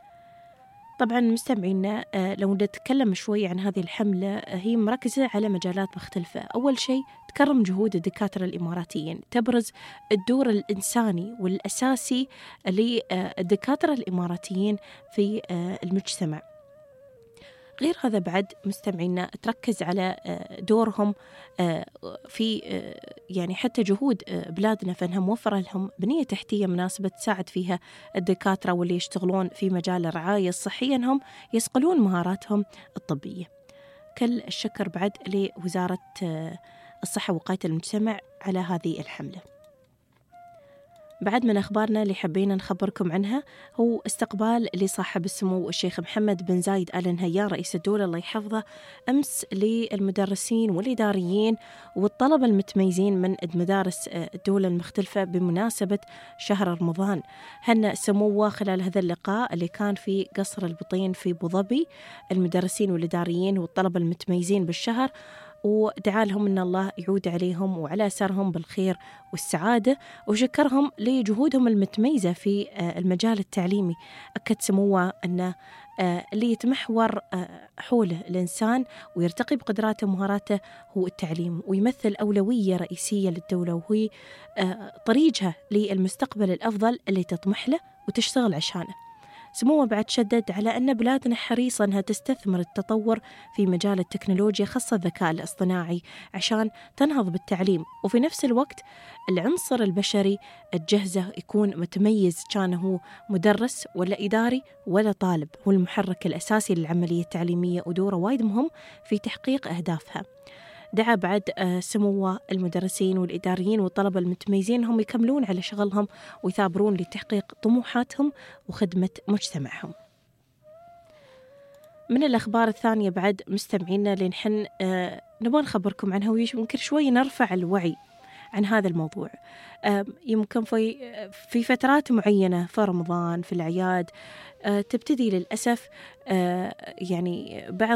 طبعا مستمعينا لو نتكلم شوي عن هذه الحملة، هي مركزة على مجالات مختلفة. أول شيء تكرم جهود الدكاترة الإماراتيين، تبرز الدور الإنساني والأساسي للدكاترة الإماراتيين في المجتمع. غير هذا بعد مستمعينا تركز على دورهم في يعني حتى جهود بلادنا فإنها موفرة لهم بنية تحتية مناسبة تساعد فيها الدكاترة واللي يشتغلون في مجال الرعاية الصحية أنهم يصقلون مهاراتهم الطبية. كل الشكر بعد لوزارة الصحة ووقاية المجتمع على هذه الحملة. بعد من أخبارنا اللي حبينا نخبركم عنها هو استقبال لصاحب السمو الشيخ محمد بن زايد آل نهيان رئيس الدولة الله يحفظه أمس للمدرسين والإداريين والطلبة المتميزين من مدارس الدولة المختلفة بمناسبة شهر رمضان. هنأ سموه خلال هذا اللقاء اللي كان في قصر البطين في أبو ظبي المدرسين والإداريين والطلبة المتميزين بالشهر، ودعا لهم أن الله يعود عليهم وعلى أثرهم بالخير والسعادة، وشكرهم لجهودهم المتميزة في المجال التعليمي. أكد سموه أن اللي يتمحور حوله الإنسان ويرتقي بقدراته ومهاراته هو التعليم، ويمثل أولوية رئيسية للدولة وهي طريقها للمستقبل الأفضل اللي تطمح له وتشتغل عشانه. سموه بعد شدد على أن بلادنا حريصة أنها تستثمر التطور في مجال التكنولوجيا خاصة الذكاء الاصطناعي عشان تنهض بالتعليم، وفي نفس الوقت العنصر البشري الجهزة يكون متميز، كان هو مدرس ولا إداري ولا طالب، هو المحرك الأساسي للعملية التعليمية ودوره وايد مهم في تحقيق أهدافها. دعا بعد سموه المدرسين والإداريين والطلبة المتميزين هم يكملون على شغلهم ويثابرون لتحقيق طموحاتهم وخدمة مجتمعهم. من الأخبار الثانية بعد مستمعينا اللي نحن آه نبغى نخبركم عنها ويمكن شوي نرفع الوعي عن هذا الموضوع. آه يمكن في في فترات معينة في رمضان في الأعياد آه تبتدي للأسف آه يعني بعض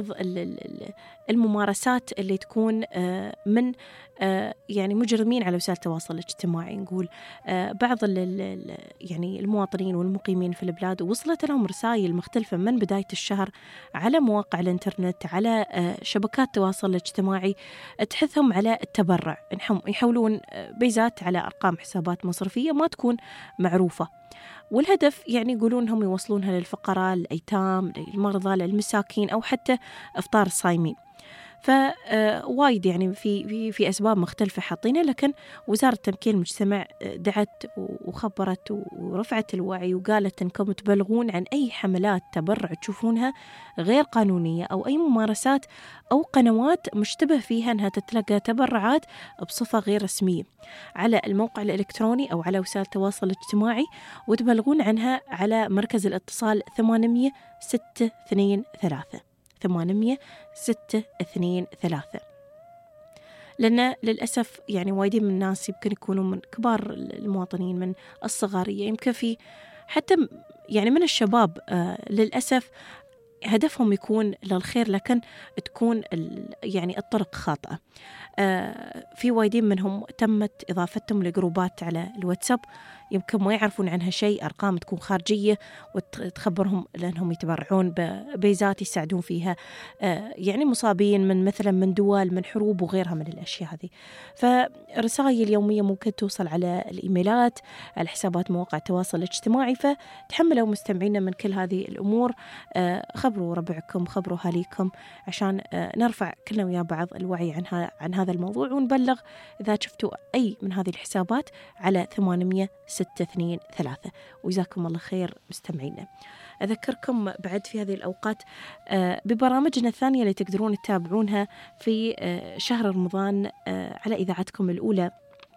الممارسات اللي تكون آه من آه يعني مجرمين على وسائل التواصل الاجتماعي. نقول آه بعض ال يعني المواطنين والمقيمين في البلاد وصلت لهم رسائل مختلفة من بداية الشهر على مواقع الانترنت على آه شبكات التواصل الاجتماعي تحثهم على التبرع، يحولون بيزات على أرقام حسابات مصرفية ما تكون معروفة، والهدف يعني يقولون هم يوصلونها للفقراء الأيتام للمرضى للمساكين أو حتى إفطار الصايمين. فوايد يعني في في في أسباب مختلفة حاطينها، لكن وزارة تمكين المجتمع دعت وخبرت ورفعت الوعي وقالت إنكم تبلغون عن أي حملات تبرع تشوفونها غير قانونية أو أي ممارسات أو قنوات مشتبه فيها أنها تتلقى تبرعات بصفة غير رسمية على الموقع الإلكتروني أو على وسائل التواصل الاجتماعي، وتبلغون عنها على مركز الاتصال ثمانمية ستة اثنين ثلاثة ثمانمية ستة اثنين ثلاثة. لأن للأسف يعني وايدين من الناس يمكن يكونوا من كبار المواطنين من الصغارية، يمكن في حتى يعني من الشباب آه للأسف هدفهم يكون للخير لكن تكون يعني الطرق خاطئة. آه في وايدين منهم تمت إضافتهم لجروبات على الواتساب يمكن ما يعرفون عنها شيء، أرقام تكون خارجية وتخبرهم لأنهم يتبرعون ببيزات يساعدون فيها آه يعني مصابين من مثلا من دول من حروب وغيرها من الأشياء هذه. فرسائل يومية ممكن توصل على الإيميلات على حسابات مواقع التواصل الاجتماعي، فتحملوا مستمعينا من كل هذه الأمور. آه خبروا ربعكم خبروا أهاليكم عشان آه نرفع كلنا ويا بعض الوعي عن, عن هذا الموضوع، ونبلغ إذا شفتوا أي من هذه الحسابات على ثمانمية ستة اثنين ثلاثة. وجزاكم الله خير مستمعينا. أذكركم بعد في هذه الأوقات آه ببرامجنا الثانية اللي تقدرون تتابعونها في آه شهر رمضان آه على إذاعتكم الأولى.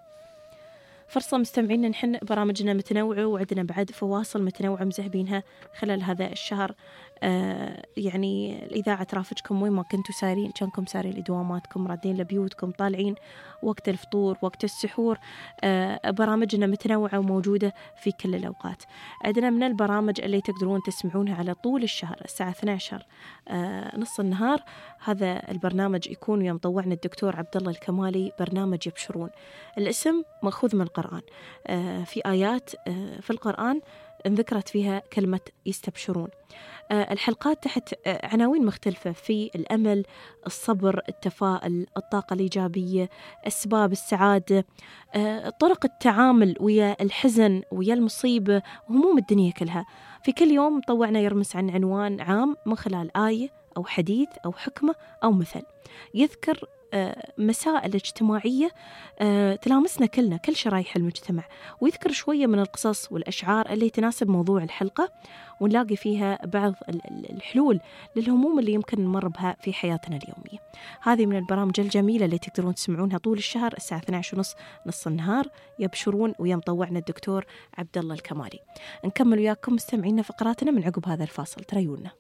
فرصة مستمعينا نحن برامجنا متنوعة وعندنا بعد فواصل متنوعة مزهبينها خلال هذا الشهر. آه يعني الإذاعة ترافقكم وين ما كنتوا سارين، كانكم سارين لدواماتكم رادين لبيوتكم طالعين وقت الفطور وقت السحور. آه برامجنا متنوعة وموجودة في كل الأوقات. عندنا من البرامج اللي تقدرون تسمعونها على طول الشهر الساعة اثنتي عشرة آه نص النهار، هذا البرنامج يكون ويا مطوعنا الدكتور عبد الله الكمالي، برنامج يبشرون. الاسم مأخوذ من القرآن، آه في آيات آه في القرآن انذكرت فيها كلمة يستبشرون. آه الحلقات تحت آه عناوين مختلفة في الأمل، الصبر، التفاؤل، الطاقة الإيجابية، أسباب السعادة، آه طرق التعامل ويا الحزن ويا المصيبة وهموم الدنيا كلها. في كل يوم مطوعنا يرمس عن عنوان عام من خلال آية أو حديث أو حكمة أو مثل. يذكر مسائل اجتماعية تلامسنا كلنا، كل شرائح المجتمع، ويذكر شوية من القصص والأشعار اللي تناسب موضوع الحلقة، ونلاقي فيها بعض الحلول للهموم اللي يمكن نمر بها في حياتنا اليومية. هذه من البرامج الجميلة اللي تقدرون تسمعونها طول الشهر الساعة اثنتي عشرة ونص نص النهار. يبشرون ويا مطوعنا الدكتور عبد الله الكمالي. نكمل وياكم مستمعينا فقراتنا من عقب هذا الفاصل، تريونا.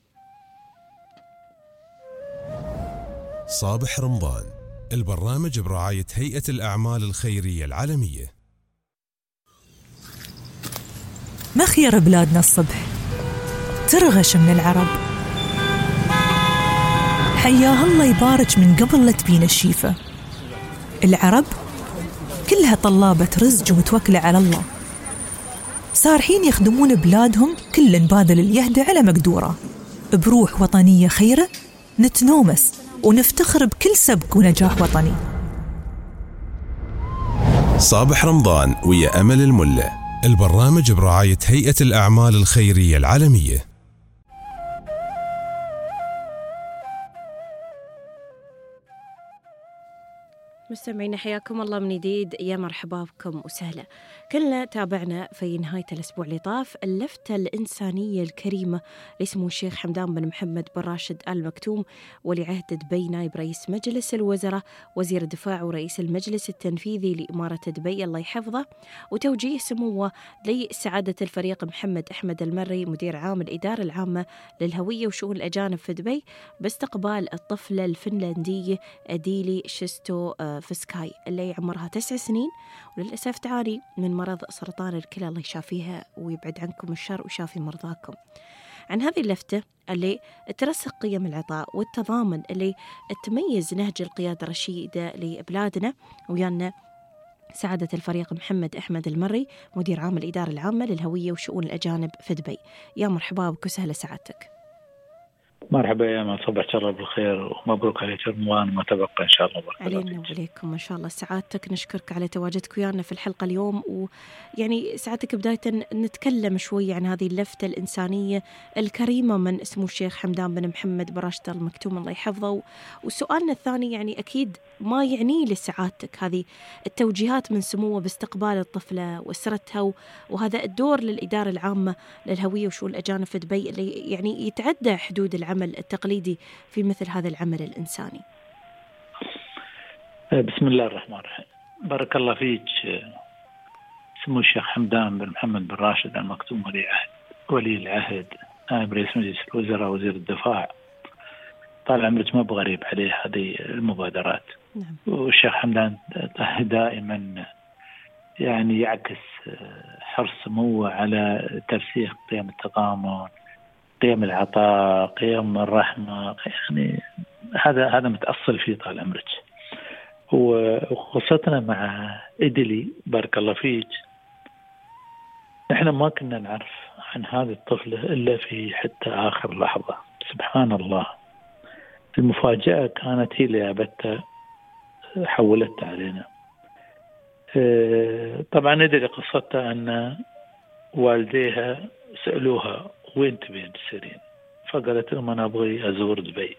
صابح رمضان، البرنامج برعاية هيئة الأعمال الخيرية العالمية. مخير بلادنا الصبح ترغش من العرب، حياها الله يبارك من قبل لا تبين الشيفة. العرب كلها طلابة رزق ومتوكلة على الله، صارحين يخدمون بلادهم، كل باذل اليهدى على مقدوره، بروح وطنية خيرة نتنومس ونفتخر بكل سبق ونجاح وطني. صابح رمضان ويا أمل الملة، البرنامج برعاية هيئة الأعمال الخيرية العالمية. مستمعين حياكم الله من جديد، يا مرحبا بكم وسهلا. كلنا تابعنا في نهاية الأسبوع اللي طاف اللفتة الإنسانية الكريمة لسمو الشيخ حمدان بن محمد بن راشد آل مكتوم ولي عهد دبي نائب رئيس مجلس الوزراء وزير الدفاع ورئيس المجلس التنفيذي لإمارة دبي الله يحفظه، وتوجيه سموه لسعادة الفريق محمد أحمد المري مدير عام الإدارة العامة للهوية وشؤون الأجانب في دبي باستقبال الطفلة الفنلندية أديلي شيستو فسكاي اللي عمرها تسع سنين وللأسف تعاني من مرض سرطان الكلى، الله يشافيها ويبعد عنكم الشر ويشافي مرضاكم. عن هذه اللفتة اللي ترسخ قيم العطاء والتضامن اللي تميز نهج القيادة الرشيدة لبلادنا، ويانا سعادة الفريق محمد أحمد المري مدير عام الإدارة العامة للهوية وشؤون الأجانب في دبي. يا مرحبا بك وسهلا سعادتك. مرحبا يا من صبحت الله بالخير ومبروك عليك رمضان ما تبقى إن شاء الله. علينا وعليكم إن شاء الله. سعادتك نشكرك على تواجدك ويانا في الحلقة اليوم، ويعني سعادتك بداية نتكلم شوي عن هذه اللفتة الإنسانية الكريمة من سمو الشيخ حمدان بن محمد بن راشد آل مكتوم الله يحفظه. وسؤالنا الثاني يعني أكيد ما يعني لسعادتك هذه التوجيهات من سموه باستقبال الطفلة وأسرتها، وهذا الدور للإدارة العامة للهوية وشؤون الأجانب في دبي اللي يعني يتعدى حدود العمل التقليدي في مثل هذا العمل الإنساني. بسم الله الرحمن الرحيم. بارك الله فيك. سمو الشيخ حمدان بن محمد بن راشد آل مكتوم ولي عهد ولي العهد نائب رئيس مجلس الوزراء وزير الدفاع، طال عمرك ما بغريب عليه هذه المبادرات. نعم. والشيخ حمدان دائما يعني يعكس حرص سموه على ترسيخ قيم التضامن، قيم العطاء، قيم الرحمة، يعني هذا هذا متأصل فيه طال عمرك. وقصتنا مع إدلي بارك الله فيك، إحنا ما كنا نعرف عن هذه الطفلة إلا في حتى آخر لحظة. سبحان الله، المفاجأة كانت هي اللي أبتها حولتها علينا. طبعا إدلي قصتها أن والديها سألوها وين تبين تسيرين، فقالت لهم أنا أبغي أزور دبي.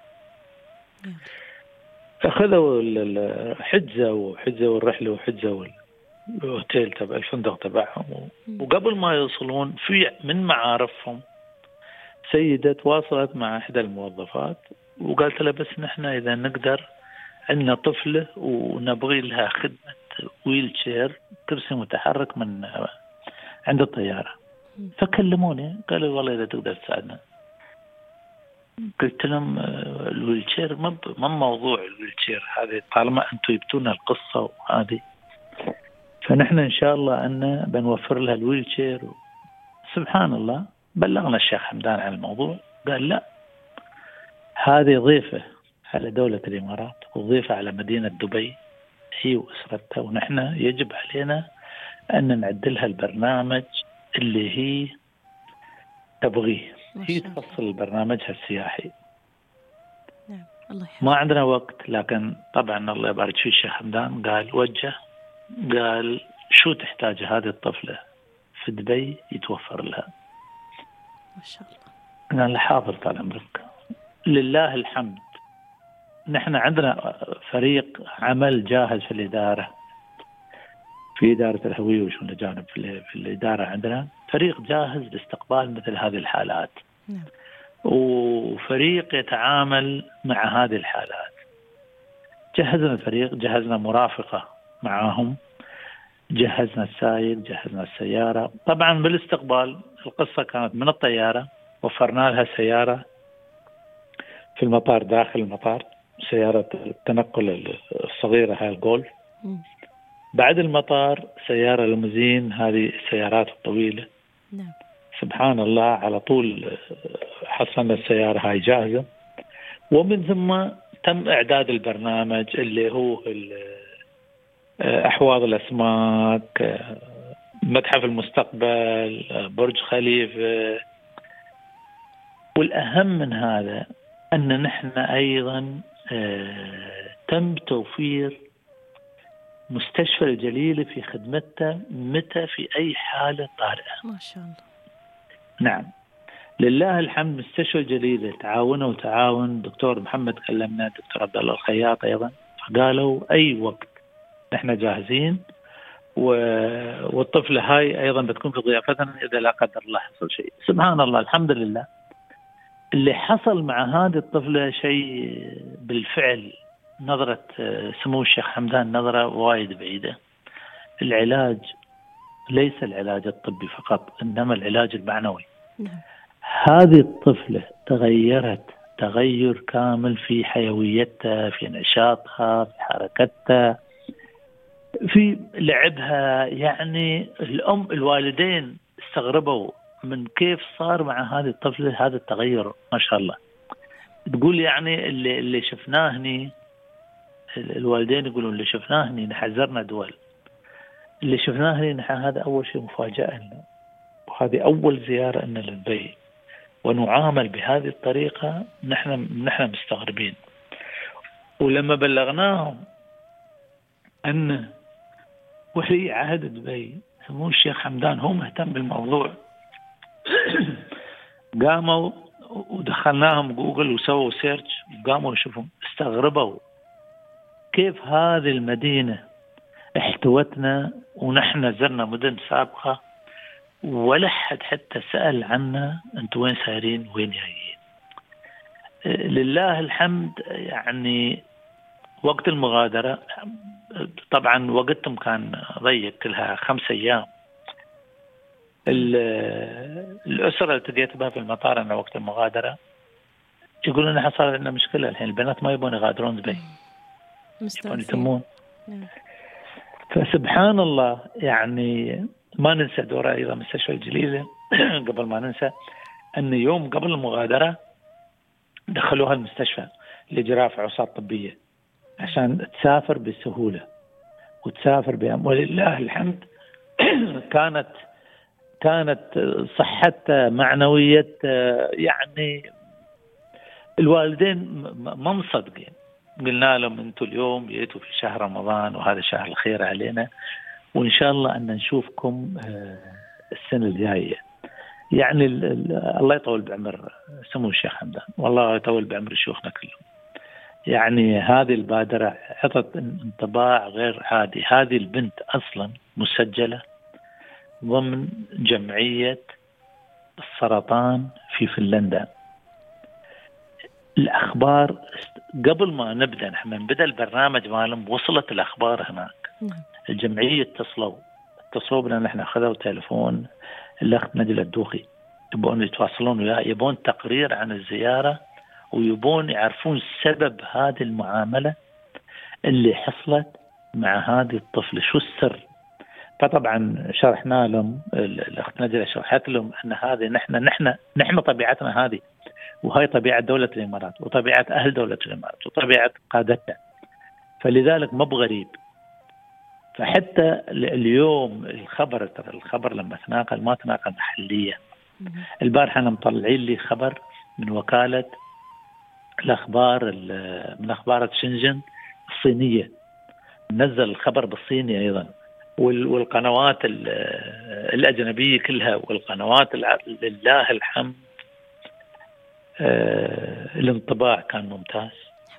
أخذوا الحجزة وحجزوا الرحلة وحجزوا الهوتيل تبع الفندق تبعهم، وقبل ما يوصلون في من معارفهم سيدة تواصلت مع إحدى الموظفات وقالت لها بس نحن إذا نقدر عندنا طفلة ونبغي لها خدمة ويل شير كرسي متحرك من عند الطيارة. فكلموني قالوا والله إذا تقدر تساعدنا. قلت لهم الويلشير ما ما موضوع الويلشير هذه، طالما أنتم يبتونا القصة وهذه فنحن إن شاء الله أن بنوفر لها الويلشير. سبحان الله، بلغنا الشيخ حمدان عن الموضوع، قال لا، هذه ضيفة على دولة الإمارات وضيفة على مدينة دبي هي وأسرتها، ونحن يجب علينا أن نعدلها البرنامج اللي هي تبغيه. هي تفصل برنامجها السياحي. نعم. الله ما عندنا وقت، لكن طبعا الله يبارك فيه الشيخ حمدان قال وجه، قال شو تحتاج هذه الطفلة في دبي يتوفر لها. ما شاء الله. أنا اللي حاضر طال عمرك لله الحمد نحن عندنا فريق عمل جاهز في الإدارة، في إدارة الهوية وشؤون الأجانب في, في الإدارة عندنا فريق جاهز لاستقبال مثل هذه الحالات. نعم. وفريق يتعامل مع هذه الحالات. جهزنا الفريق، جهزنا مرافقة معهم، جهزنا السائق، جهزنا السيارة. طبعا بالاستقبال القصة كانت من الطيارة، وفرنا لها سيارة في المطار داخل المطار، سيارة التنقل الصغيرة هاي الجولف. بعد المطار سيارة ليموزين، هذه السيارات الطويلة. نعم. سبحان الله على طول حصلنا السيارة هاي جاهزة. ومن ثم تم إعداد البرنامج اللي هو أحواض الأسماك، متحف المستقبل، برج خليفة. والأهم من هذا أن نحن أيضا تم توفير مستشفى الجليلة في خدمته متى في أي حالة طارئة. ما شاء الله. نعم لله الحمد. مستشفى الجليلة تعاونوا وتعاون دكتور محمد كلمنا، دكتور عبد الله الخياط أيضا، قالوا أي وقت نحن جاهزين، والطفلة هاي أيضا بتكون في ضيافتنا إذا لا قدر الله حصل شيء. سبحان الله الحمد لله اللي حصل مع هذه الطفلة شيء بالفعل. نظرة سمو الشيخ حمدان نظرة وايد بعيدة. العلاج ليس العلاج الطبي فقط، إنما العلاج المعنوي. نعم. هذه الطفلة تغيرت تغير كامل في حيويتها، في نشاطها، في حركتها، في لعبها. يعني الأم الوالدين استغربوا من كيف صار مع هذه الطفلة هذا التغير. ما شاء الله. تقول يعني اللي, اللي شفناه هني، الوالدين يقولون اللي شفناه هني نحذرنا دول، اللي شفناه هني نحن هذا أول شيء مفاجأة لنا، وهذه أول زيارة لنا للبي، ونعامل بهذه الطريقة نحن نحن مستغربين. ولما بلغناهم أن ولي عهد دبي سمو الشيخ حمدان هو مهتم بالموضوع، قاموا ودخلناهم جوجل وسووا سيرش وقاموا يشوفوا، استغربوا كيف هذه المدينة احتوتنا ونحن زرنا مدن سابقة ولا حد حتى سأل عنا أنتوا وين سايرين وين جايين. لله الحمد. يعني وقت المغادرة طبعا وقتهم كان ضيق، كلها خمس أيام. الأسرة اللي تديت بها في المطار أن وقت المغادرة يقولون أنها صار لنا مشكلة الحين، البنات ما يبون يغادرون دبي، يبون يتمون. فسبحان الله يعني ما ننسى دورة أيضا مستشفى الجليلة. قبل ما ننسى أن يوم قبل المغادرة دخلوها المستشفى لإجراء فحوصات طبية عشان تسافر بسهولة وتسافر بأمان. ولله الحمد كانت كانت صحتها معنويتها، يعني الوالدين ما مصدقين. قلنا لهم أنتوا اليوم جيتوا في شهر رمضان وهذا شهر الخير علينا، وإن شاء الله أن نشوفكم السنة الجاية. يعني الله يطول بعمر سمو الشيخ حمدان، والله يطول بعمر شيوخنا كلهم. يعني هذه البادرة عطت انطباع غير عادي. هذه البنت أصلا مسجلة ضمن جمعية السرطان في فنلندا. الأخبار قبل ما نبدأ، نحن من بدأ البرنامج مالهم وصلت الأخبار هناك. الجمعية اتصلوا اتصلوا بنا، نحن أخذوا تليفون الأخ نجلة الدوخي، يبون يتواصلون وياه، يبون تقرير عن الزيارة ويبون يعرفون سبب هذه المعاملة اللي حصلت مع هذه الطفلة، شو السر. فطبعا شرحنا لهم، الأخت نجلة شرحت لهم أن هذه نحن نحن نحن طبيعتنا هذه، وهي طبيعة دولة الإمارات وطبيعة أهل دولة الإمارات وطبيعة قادتها، فلذلك ما بغريب. فحتى اليوم الخبر ترى الخبر لما تناقل ما تناقل محليا. البارحة أنا مطلعين لي خبر من وكالة الأخبار من أخبار شنجن الصينية، نزل الخبر بالصيني أيضا، والقنوات الأجنبية كلها والقنوات لله الحمد الانطباع كان ممتاز،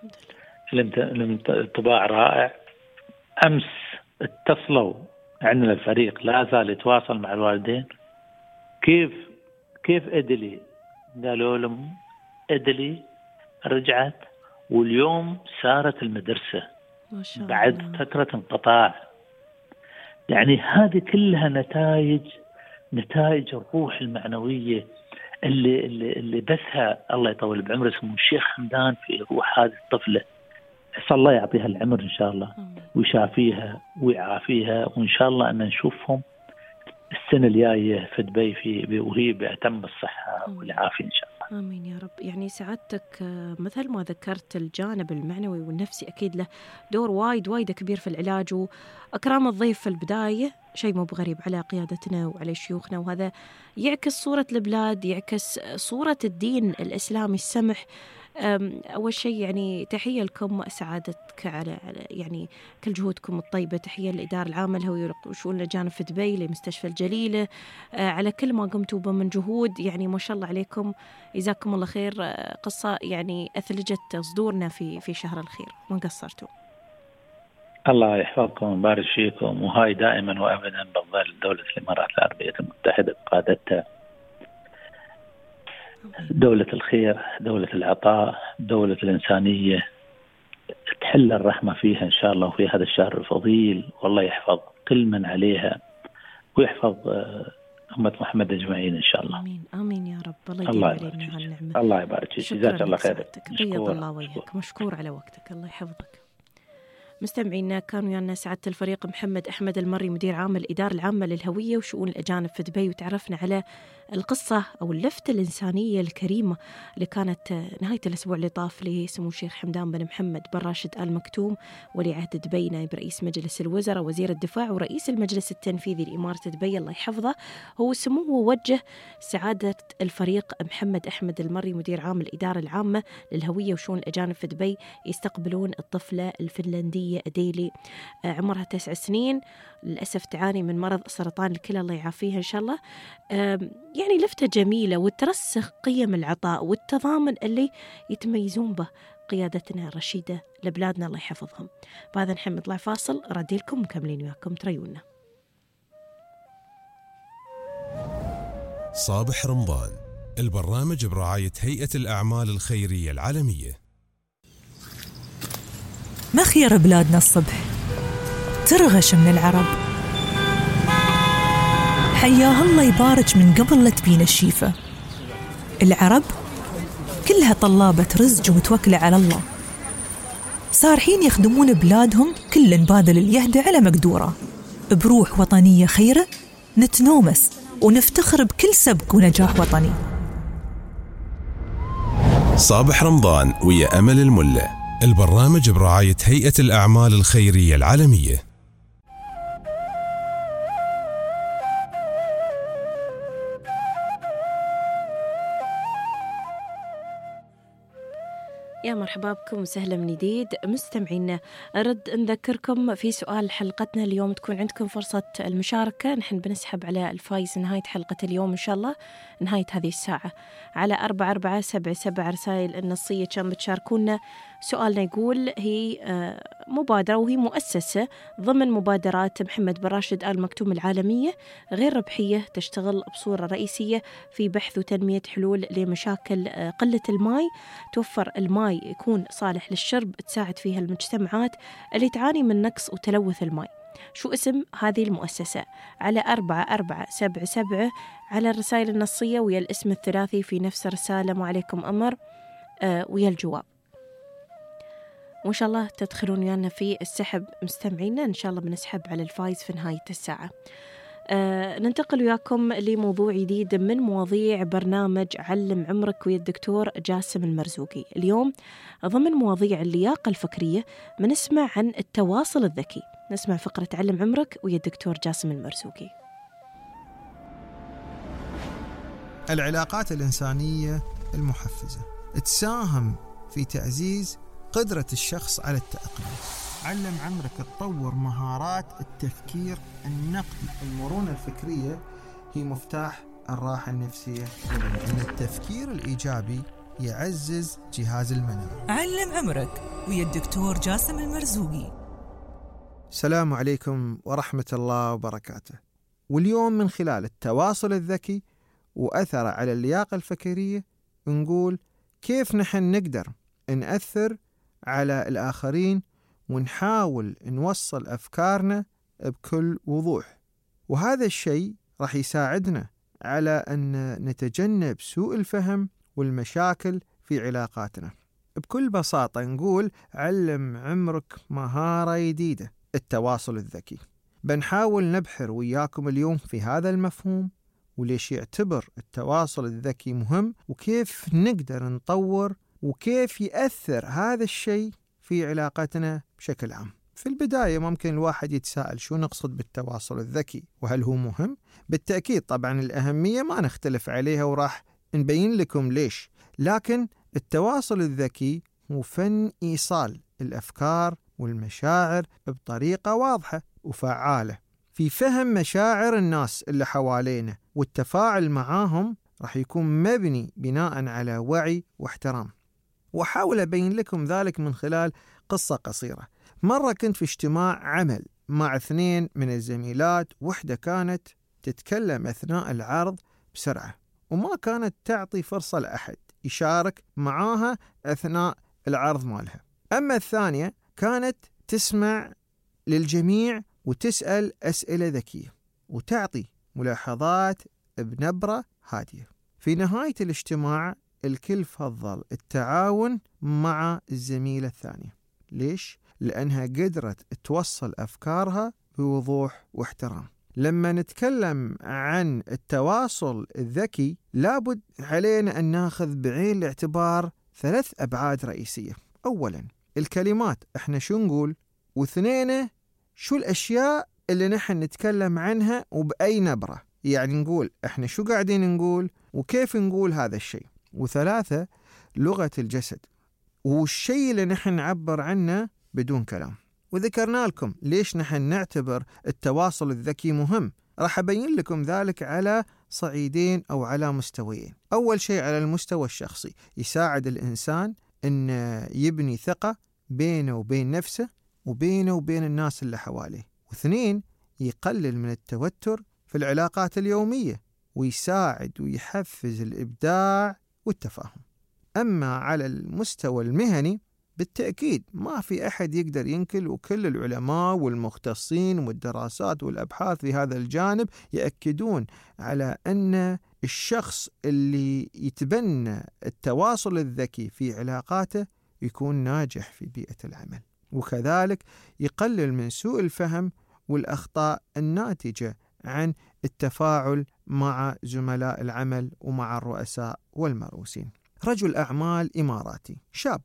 الانطباع رائع. أمس اتصلوا عندنا الفريق لا زال يتواصل مع الوالدين، كيف كيف إدلي؟ قالوا لهم إدلي رجعت واليوم سارت المدرسة ما شاء الله. بعد فترة انقطاع. يعني هذه كلها نتائج نتائج الروح المعنوية اللي اللي اللي بثها الله يطول بعمره اسمه الشيخ حمدان في روح هذه الطفلة. أسأل الله يعطيها العمر إن شاء الله ويشافيها ويعافيها، وإن شاء الله أن نشوفهم السنة الجاية في دبي في وهي بأتم الصحة والعافية إن شاء الله. آمين يا رب. يعني سعادتك مثل ما ذكرت الجانب المعنوي والنفسي أكيد له دور وايد وايد كبير في العلاج، وأكرام الضيف في البداية شيء مو بغريب على قيادتنا وعلى شيوخنا، وهذا يعكس صورة البلاد، يعكس صورة الدين الإسلامي السمح. أول شيء يعني تحية لكم سعادتك على يعني كل جهودكم الطيبة، تحية للإدارة العامة الهوية وشؤون الأجانب في دبي، لمستشفى الجليلة، على كل ما قمتوا به من جهود. يعني ما شاء الله عليكم، جزاكم الله خير. قصة يعني أثلجت صدورنا في في شهر الخير، ما قصرتوا. الله يحفظكم ويبارك فيكم، وهاي دائما وأبدا بظل دولة الإمارات العربية المتحدة بقادتها دولة الخير، دولة العطاء، دولة الإنسانية، تحل الرحمة فيها إن شاء الله في هذا الشهر الفضيل، والله يحفظ كل من عليها ويحفظ أمة محمد أجمعين إن شاء الله. آمين آمين يا رب. الله يديم علينا هالنعمة. الله يبارك فيك، جزاك الله خير. بيض الله وجهك، مشكور على وقتك، الله يحفظك. مستمعينا كانوا ويانا سعادة الفريق محمد أحمد المري مدير عام الإدارة العامة للهوية وشؤون الأجانب في دبي، وتعرفنا على القصة أو اللفتة الإنسانية الكريمة اللي كانت نهاية الأسبوع اللي طاف لسمو الشيخ حمدان بن محمد بن راشد آل مكتوم ولي عهد دبي، نائب رئيس مجلس الوزراء، وزير الدفاع، ورئيس المجلس التنفيذي لإمارة دبي الله يحفظه. هو سموه وجه سعادة الفريق محمد أحمد المري مدير عام الإدارة العامة للهوية وشؤون الأجانب في دبي يستقبلون الطفلة الفنلندية أديلي، عمرها تسع سنين، للأسف تعاني من مرض سرطان الكلى، الله يعافيها إن شاء الله. يعني لفتة جميلة وترسخ قيم العطاء والتضامن اللي يتميزون به قيادتنا الرشيدة لبلادنا الله يحفظهم. بعد نحن نطلع فاصل، راديلكم مكملين وياكم، تريونا. صابح رمضان، البرنامج برعاية هيئة الأعمال الخيرية العالمية. ما خير بلادنا الصبح ترغش من العرب، حياها الله يبارك من قبل لا تبين الشيفة. العرب كلها طلابة رزق ومتوكلة على الله، صارحين يخدمون بلادهم، كل باذل اليهدى على مقدوره، بروح وطنية خيرة نتنومس ونفتخر بكل سبق ونجاح وطني. صابح رمضان ويا أمل الملة، البرنامج برعاية هيئة الأعمال الخيرية العالمية. يا مرحبا بكم وسهلا من جديد مستمعينا. أرد نذكركم في سؤال حلقتنا اليوم، تكون عندكم فرصة المشاركة، نحن بنسحب على الفايز نهاية حلقة اليوم إن شاء الله، نهاية هذه الساعة، على أربعة أربعة سبعة سبعة رسائل النصية كان بتشاركونا. سؤالنا يقول هي مبادرة وهي مؤسسة ضمن مبادرات محمد بن راشد آل مكتوم العالمية غير ربحية، تشتغل بصورة رئيسية في بحث وتنمية حلول لمشاكل قلة الماء، توفر الماء يكون صالح للشرب، تساعد فيها المجتمعات اللي تعاني من نقص وتلوث الماء. شو اسم هذه المؤسسة؟ على أربعة أربعة سبعة سبعة على الرسائل النصية ويا الاسم الثلاثي في نفس الرسالة، وعليكم أمر آه ويا الجواب، وإن شاء الله تدخلون ويانا في السحب مستمعينا، إن شاء الله بنسحب على الفايز في نهاية الساعة. آه ننتقل وياكم لموضوع جديد من مواضيع برنامج علم عمرك ويا الدكتور جاسم المرزوقي. اليوم ضمن مواضيع اللياقة الفكرية بنسمع عن التواصل الذكي، نسمع فقرة علم عمرك ويا الدكتور جاسم المرزوقي. العلاقات الإنسانية المحفزة تساهم في تعزيز قدرة الشخص على التأقلم. علم عمرك تطور مهارات التفكير النقدي. المرونة الفكرية هي مفتاح الراحة النفسية، لأن التفكير الإيجابي يعزز جهاز المناعة. علم عمرك ويا الدكتور جاسم المرزوقي. السلام عليكم ورحمة الله وبركاته. واليوم من خلال التواصل الذكي وأثره على اللياقة الفكرية نقول كيف نحن نقدر نأثر على الآخرين ونحاول نوصل أفكارنا بكل وضوح، وهذا الشيء راح يساعدنا على أن نتجنب سوء الفهم والمشاكل في علاقاتنا. بكل بساطة نقول علم عمرك مهارة جديدة، التواصل الذكي. بنحاول نبحر وياكم اليوم في هذا المفهوم وليش يعتبر التواصل الذكي مهم، وكيف نقدر نطور وكيف يأثر هذا الشيء في علاقتنا بشكل عام. في البداية ممكن الواحد يتساءل شو نقصد بالتواصل الذكي وهل هو مهم؟ بالتأكيد طبعا الأهمية ما نختلف عليها وراح نبين لكم ليش، لكن التواصل الذكي هو فن إيصال الأفكار والمشاعر بطريقة واضحة وفعالة في فهم مشاعر الناس اللي حوالينا، والتفاعل معاهم راح يكون مبني بناء على وعي واحترام. وأحاول أبين لكم ذلك من خلال قصة قصيرة. مرة كنت في اجتماع عمل مع اثنين من الزميلات، وحدة كانت تتكلم أثناء العرض بسرعة وما كانت تعطي فرصة لأحد يشارك معاها أثناء العرض مالها، أما الثانية كانت تسمع للجميع وتسأل أسئلة ذكية وتعطي ملاحظات بنبرة هادية. في نهاية الاجتماع الكل فضل التعاون مع الزميلة الثانية. ليش؟ لأنها قدرت توصل أفكارها بوضوح واحترام. لما نتكلم عن التواصل الذكي لابد علينا أن ناخذ بعين الاعتبار ثلاث أبعاد رئيسية. أولا الكلمات، احنا شو نقول، واثنين شو الأشياء اللي نحن نتكلم عنها وبأي نبرة، يعني نقول احنا شو قاعدين نقول وكيف نقول هذا الشيء، وثلاثة لغة الجسد والشيء اللي نحن نعبر عنه بدون كلام. وذكرنا لكم ليش نحن نعتبر التواصل الذكي مهم، راح أبين لكم ذلك على صعيدين أو على مستويين. أول شيء على المستوى الشخصي، يساعد الإنسان أن يبني ثقة بينه وبين نفسه وبينه وبين الناس اللي حواليه. واثنين يقلل من التوتر في العلاقات اليومية ويساعد ويحفز الإبداع والتفاهم. أما على المستوى المهني بالتأكيد ما في أحد يقدر ينكر، وكل العلماء والمختصين والدراسات والأبحاث في هذا الجانب يأكدون على أن الشخص اللي يتبنى التواصل الذكي في علاقاته يكون ناجح في بيئة العمل، وكذلك يقلل من سوء الفهم والأخطاء الناتجة عن التفاعل مع زملاء العمل ومع الرؤساء والمرؤوسين. رجل أعمال إماراتي شاب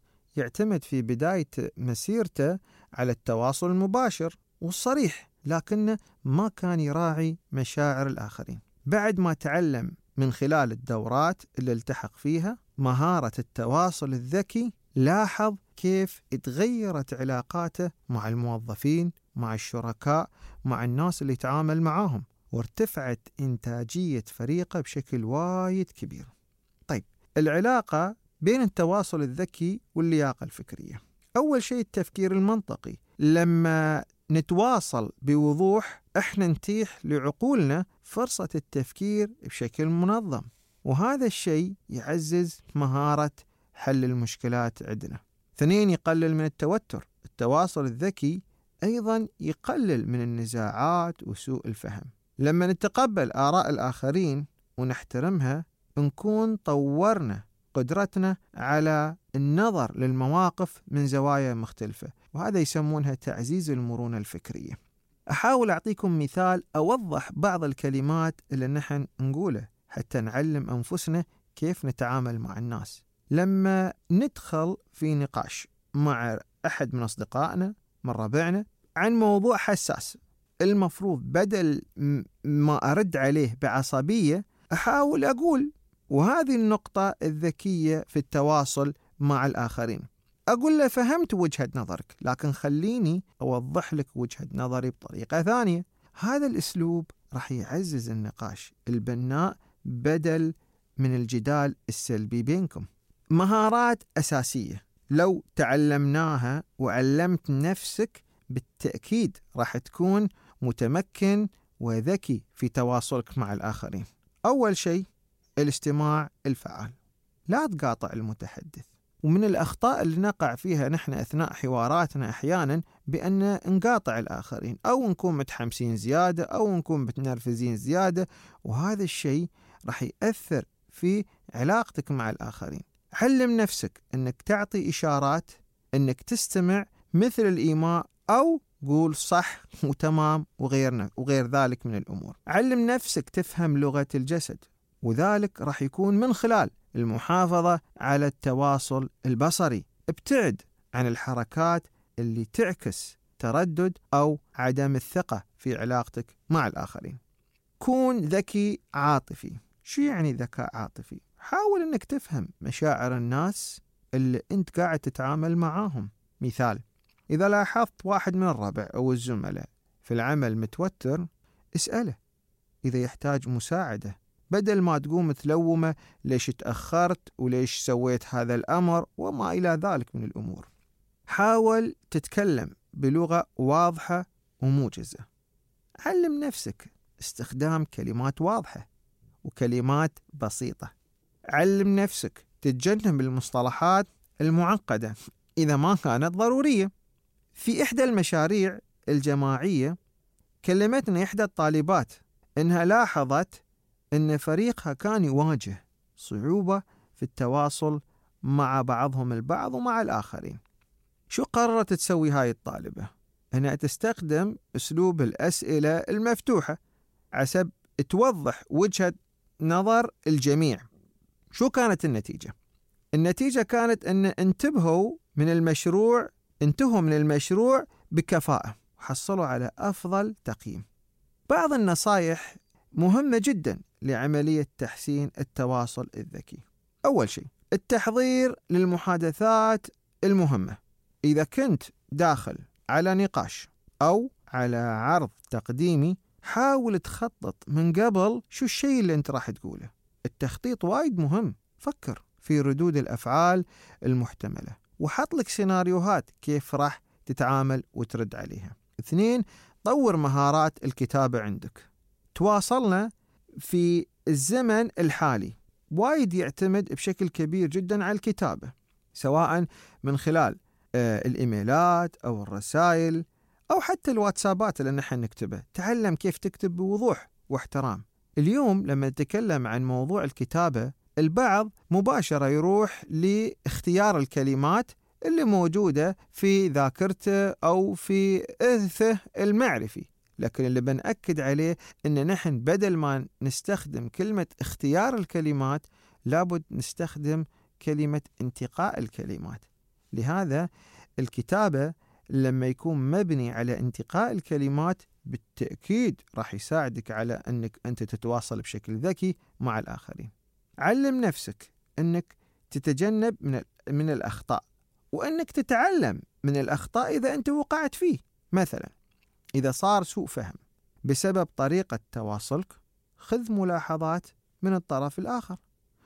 يعتمد في بداية مسيرته على التواصل المباشر والصريح، لكنه ما كان يراعي مشاعر الآخرين. بعد ما تعلم من خلال الدورات اللي التحق فيها مهارة التواصل الذكي، لاحظ كيف اتغيرت علاقاته مع الموظفين، مع الشركاء، مع الناس اللي يتعامل معاهم، وارتفعت إنتاجية فريقه بشكل وايد كبير. طيب، العلاقة بين التواصل الذكي واللياقة الفكرية. أول شيء التفكير المنطقي. لما نتواصل بوضوح احنا نتيح لعقولنا فرصة التفكير بشكل منظم، وهذا الشيء يعزز مهارة حل المشكلات عندنا. اثنين يقلل من التوتر. التواصل الذكي أيضا يقلل من النزاعات وسوء الفهم. لما نتقبل آراء الآخرين ونحترمها نكون طورنا قدرتنا على النظر للمواقف من زوايا مختلفة، وهذا يسمونها تعزيز المرونة الفكرية. أحاول أعطيكم مثال أوضح بعض الكلمات اللي نحن نقوله حتى نعلم أنفسنا كيف نتعامل مع الناس. لما ندخل في نقاش مع أحد من أصدقائنا من ربعنا عن موضوع حساس، المفروض بدل ما أرد عليه بعصبية أحاول أقول، وهذه النقطة الذكية في التواصل مع الآخرين، أقول له فهمت وجهة نظرك، لكن خليني أوضح لك وجهة نظري بطريقة ثانية. هذا الأسلوب راح يعزز النقاش البناء بدل من الجدال السلبي بينكم. مهارات أساسية لو تعلمناها وعلمت نفسك بالتأكيد راح تكون متمكن وذكي في تواصلك مع الآخرين. أول شيء الاستماع الفعال، لا تقاطع المتحدث. ومن الأخطاء اللي نقع فيها نحن أثناء حواراتنا أحيانا بأن نقاطع الآخرين أو نكون متحمسين زيادة أو نكون متنرفزين زيادة، وهذا الشيء راح يأثر في علاقتك مع الآخرين. علم نفسك أنك تعطي إشارات، أنك تستمع مثل الإيماء أو قول صح وتمام وغير, وغير ذلك من الأمور. علم نفسك تفهم لغة الجسد، وذلك راح يكون من خلال المحافظة على التواصل البصري. ابتعد عن الحركات اللي تعكس تردد أو عدم الثقة في علاقتك مع الآخرين. كون ذكي عاطفي. شو يعني ذكاء عاطفي؟ حاول أنك تفهم مشاعر الناس اللي أنت قاعد تتعامل معاهم. مثال، إذا لاحظت واحد من الربع أو الزملاء في العمل متوتر، اسأله إذا يحتاج مساعدة، بدل ما تقوم تلومه ليش تأخرت وليش سويت هذا الأمر وما إلى ذلك من الأمور. حاول تتكلم بلغة واضحة وموجزة. علم نفسك استخدام كلمات واضحة وكلمات بسيطة. علم نفسك تتجنب المصطلحات المعقدة إذا ما كانت ضرورية. في إحدى المشاريع الجماعية كلمتنا إحدى الطالبات إنها لاحظت إن فريقها كان يواجه صعوبة في التواصل مع بعضهم البعض ومع الآخرين. شو قررت تسوي هاي الطالبة؟ أنها تستخدم أسلوب الأسئلة المفتوحة عسب توضح وجهة نظر الجميع. شو كانت النتيجة؟ النتيجة كانت أن انتبهوا من المشروع انتهوا من المشروع بكفاءة وحصلوا على أفضل تقييم. بعض النصائح مهمة جدا لعملية تحسين التواصل الذكي. أول شيء التحضير للمحادثات المهمة. إذا كنت داخل على نقاش أو على عرض تقديمي، حاول تخطط من قبل شو الشيء اللي أنت راح تقوله. التخطيط وايد مهم. فكر في ردود الأفعال المحتملة وحط لك سيناريوهات كيف راح تتعامل وترد عليها. اثنين، طور مهارات الكتابة عندك. تواصلنا في الزمن الحالي وايد يعتمد بشكل كبير جدا على الكتابة، سواء من خلال آه الإيميلات أو الرسائل أو حتى الواتسابات اللي نحن نكتبه. تعلم كيف تكتب بوضوح واحترام. اليوم لما نتكلم عن موضوع الكتابة، البعض مباشرة يروح لاختيار الكلمات اللي موجودة في ذاكرته أو في إرثه المعرفي، لكن اللي بنأكد عليه إن نحن بدل ما نستخدم كلمة اختيار الكلمات، لابد نستخدم كلمة انتقاء الكلمات. لهذا الكتابة لما يكون مبني على انتقاء الكلمات بالتأكيد راح يساعدك على أنك أنت تتواصل بشكل ذكي مع الآخرين. علم نفسك أنك تتجنب من من الأخطاء، وأنك تتعلم من الأخطاء إذا أنت وقعت فيه. مثلا إذا صار سوء فهم بسبب طريقة تواصلك، خذ ملاحظات من الطرف الآخر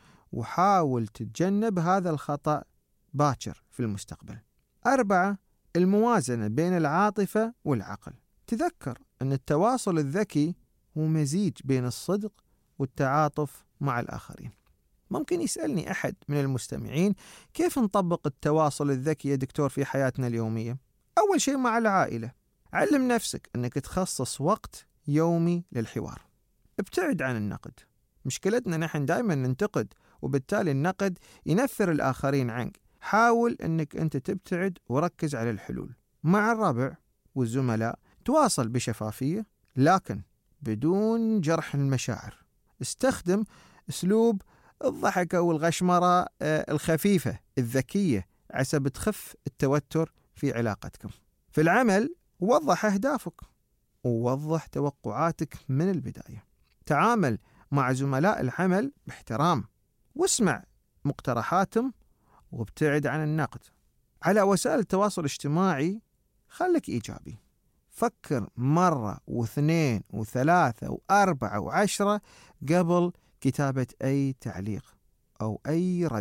وحاول تتجنب هذا الخطأ باكر في المستقبل. أربعة، الموازنة بين العاطفة والعقل. تذكر أن التواصل الذكي هو مزيج بين الصدق والتعاطف مع الآخرين. ممكن يسألني أحد من المستمعين كيف نطبق التواصل الذكي يا دكتور في حياتنا اليومية؟ أول شيء مع العائلة. علم نفسك أنك تخصص وقت يومي للحوار. ابتعد عن النقد. مشكلتنا نحن دائما ننتقد، وبالتالي النقد ينفر الآخرين عنك. حاول أنك أنت تبتعد وركز على الحلول. مع الربع والزملاء تواصل بشفافية لكن بدون جرح المشاعر. استخدم أسلوب الضحكة والغشمرة الخفيفة الذكية عسى تخف التوتر في علاقتكم. في العمل وضح أهدافك ووضح توقعاتك من البداية. تعامل مع زملاء العمل باحترام واسمع مقترحاتهم وابتعد عن النقد. على وسائل التواصل الاجتماعي خلك إيجابي. فكر مرة واثنين وثلاثة وأربعة وعشرة قبل كتابة أي تعليق أو أي رد.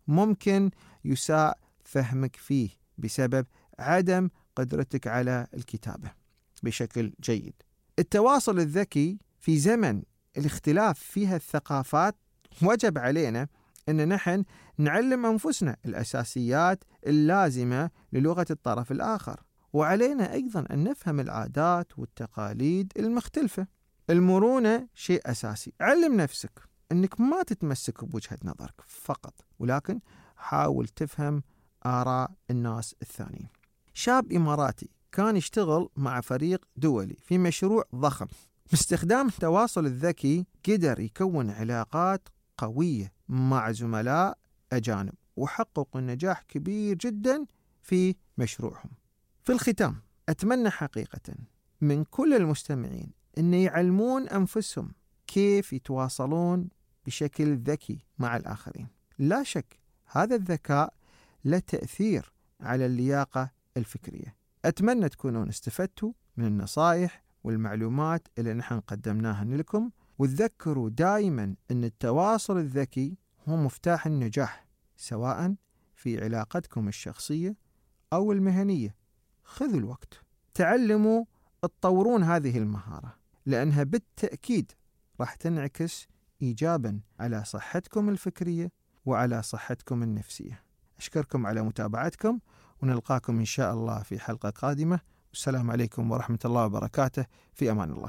ممكن يساء فهمك فيه بسبب عدم قدرتك على الكتابة بشكل جيد. التواصل الذكي في زمن الاختلاف فيها الثقافات وجب علينا أن نحن نعلم أنفسنا الأساسيات اللازمة للغة الطرف الآخر، وعلينا أيضا أن نفهم العادات والتقاليد المختلفة. المرونة شيء أساسي. علم نفسك أنك ما تتمسك بوجهة نظرك فقط، ولكن حاول تفهم آراء الناس الثانيين. شاب إماراتي كان يشتغل مع فريق دولي في مشروع ضخم. باستخدام التواصل الذكي قدر يكون علاقات قوية مع زملاء أجانب وحققوا نجاح كبير جدا في مشروعهم. في الختام أتمنى حقيقة من كل المستمعين أن يعلمون أنفسهم كيف يتواصلون بشكل ذكي مع الآخرين. لا شك هذا الذكاء له تأثير على اللياقة الفكرية. أتمنى تكونون استفدتوا من النصائح والمعلومات اللي نحن قدمناها لكم، وتذكروا دائما أن التواصل الذكي هو مفتاح النجاح سواء في علاقتكم الشخصية أو المهنية. خذوا الوقت، تعلموا، تطورون هذه المهارة، لأنها بالتأكيد راح تنعكس إيجابا على صحتكم الفكرية وعلى صحتكم النفسية. أشكركم على متابعتكم، ونلقاكم إن شاء الله في حلقة قادمة. والسلام عليكم ورحمة الله وبركاته. في أمان الله.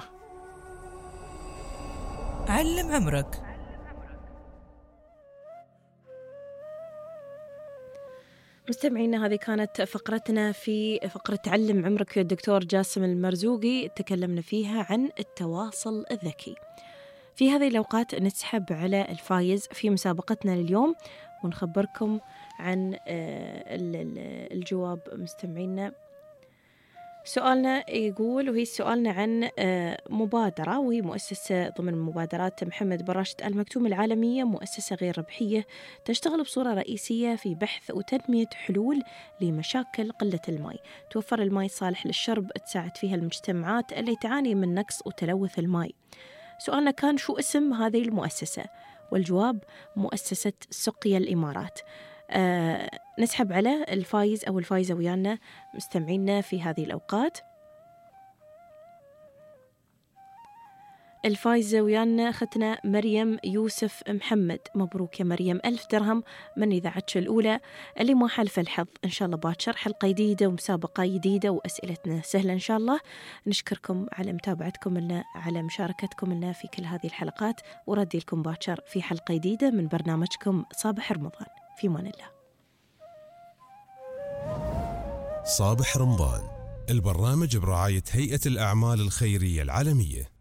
علم عمرك. مستمعينا، هذه كانت فقرتنا في فقرة علم عمرك. الدكتور جاسم المرزوقي تكلمنا فيها عن التواصل الذكي. في هذه الأوقات نسحب على الفايز في مسابقتنا لليوم ونخبركم عن الجواب. مستمعينا، سؤالنا يقول، وهي سؤالنا عن مبادرة، وهي مؤسسة ضمن مبادرات محمد بن راشد آل مكتوم العالمية، مؤسسة غير ربحية تشتغل بصورة رئيسية في بحث وتنمية حلول لمشاكل قلة الماء، توفر الماء الصالح للشرب، تساعد فيها المجتمعات اللي تعاني من نقص وتلوث الماء. سؤالنا كان شو اسم هذه المؤسسة؟ والجواب مؤسسة سقيا الإمارات. آه نسحب على الفايز أو الفايزة ويانا مستمعينا في هذه الأوقات. الفايزة ويانا أختنا مريم يوسف محمد. مبروك يا مريم، ألف درهم من إذاعتش الأولى اللي ما حلف الحظ. إن شاء الله باكر حلقة جديدة ومسابقة جديدة وأسئلتنا سهلة إن شاء الله. نشكركم على متابعتكم لنا، على مشاركتكم لنا في كل هذه الحلقات، وردي لكم باكر في حلقة جديدة من برنامجكم صابح رمضان. في أمان الله. صابح رمضان، البرنامج برعاية هيئة الأعمال الخيرية العالمية.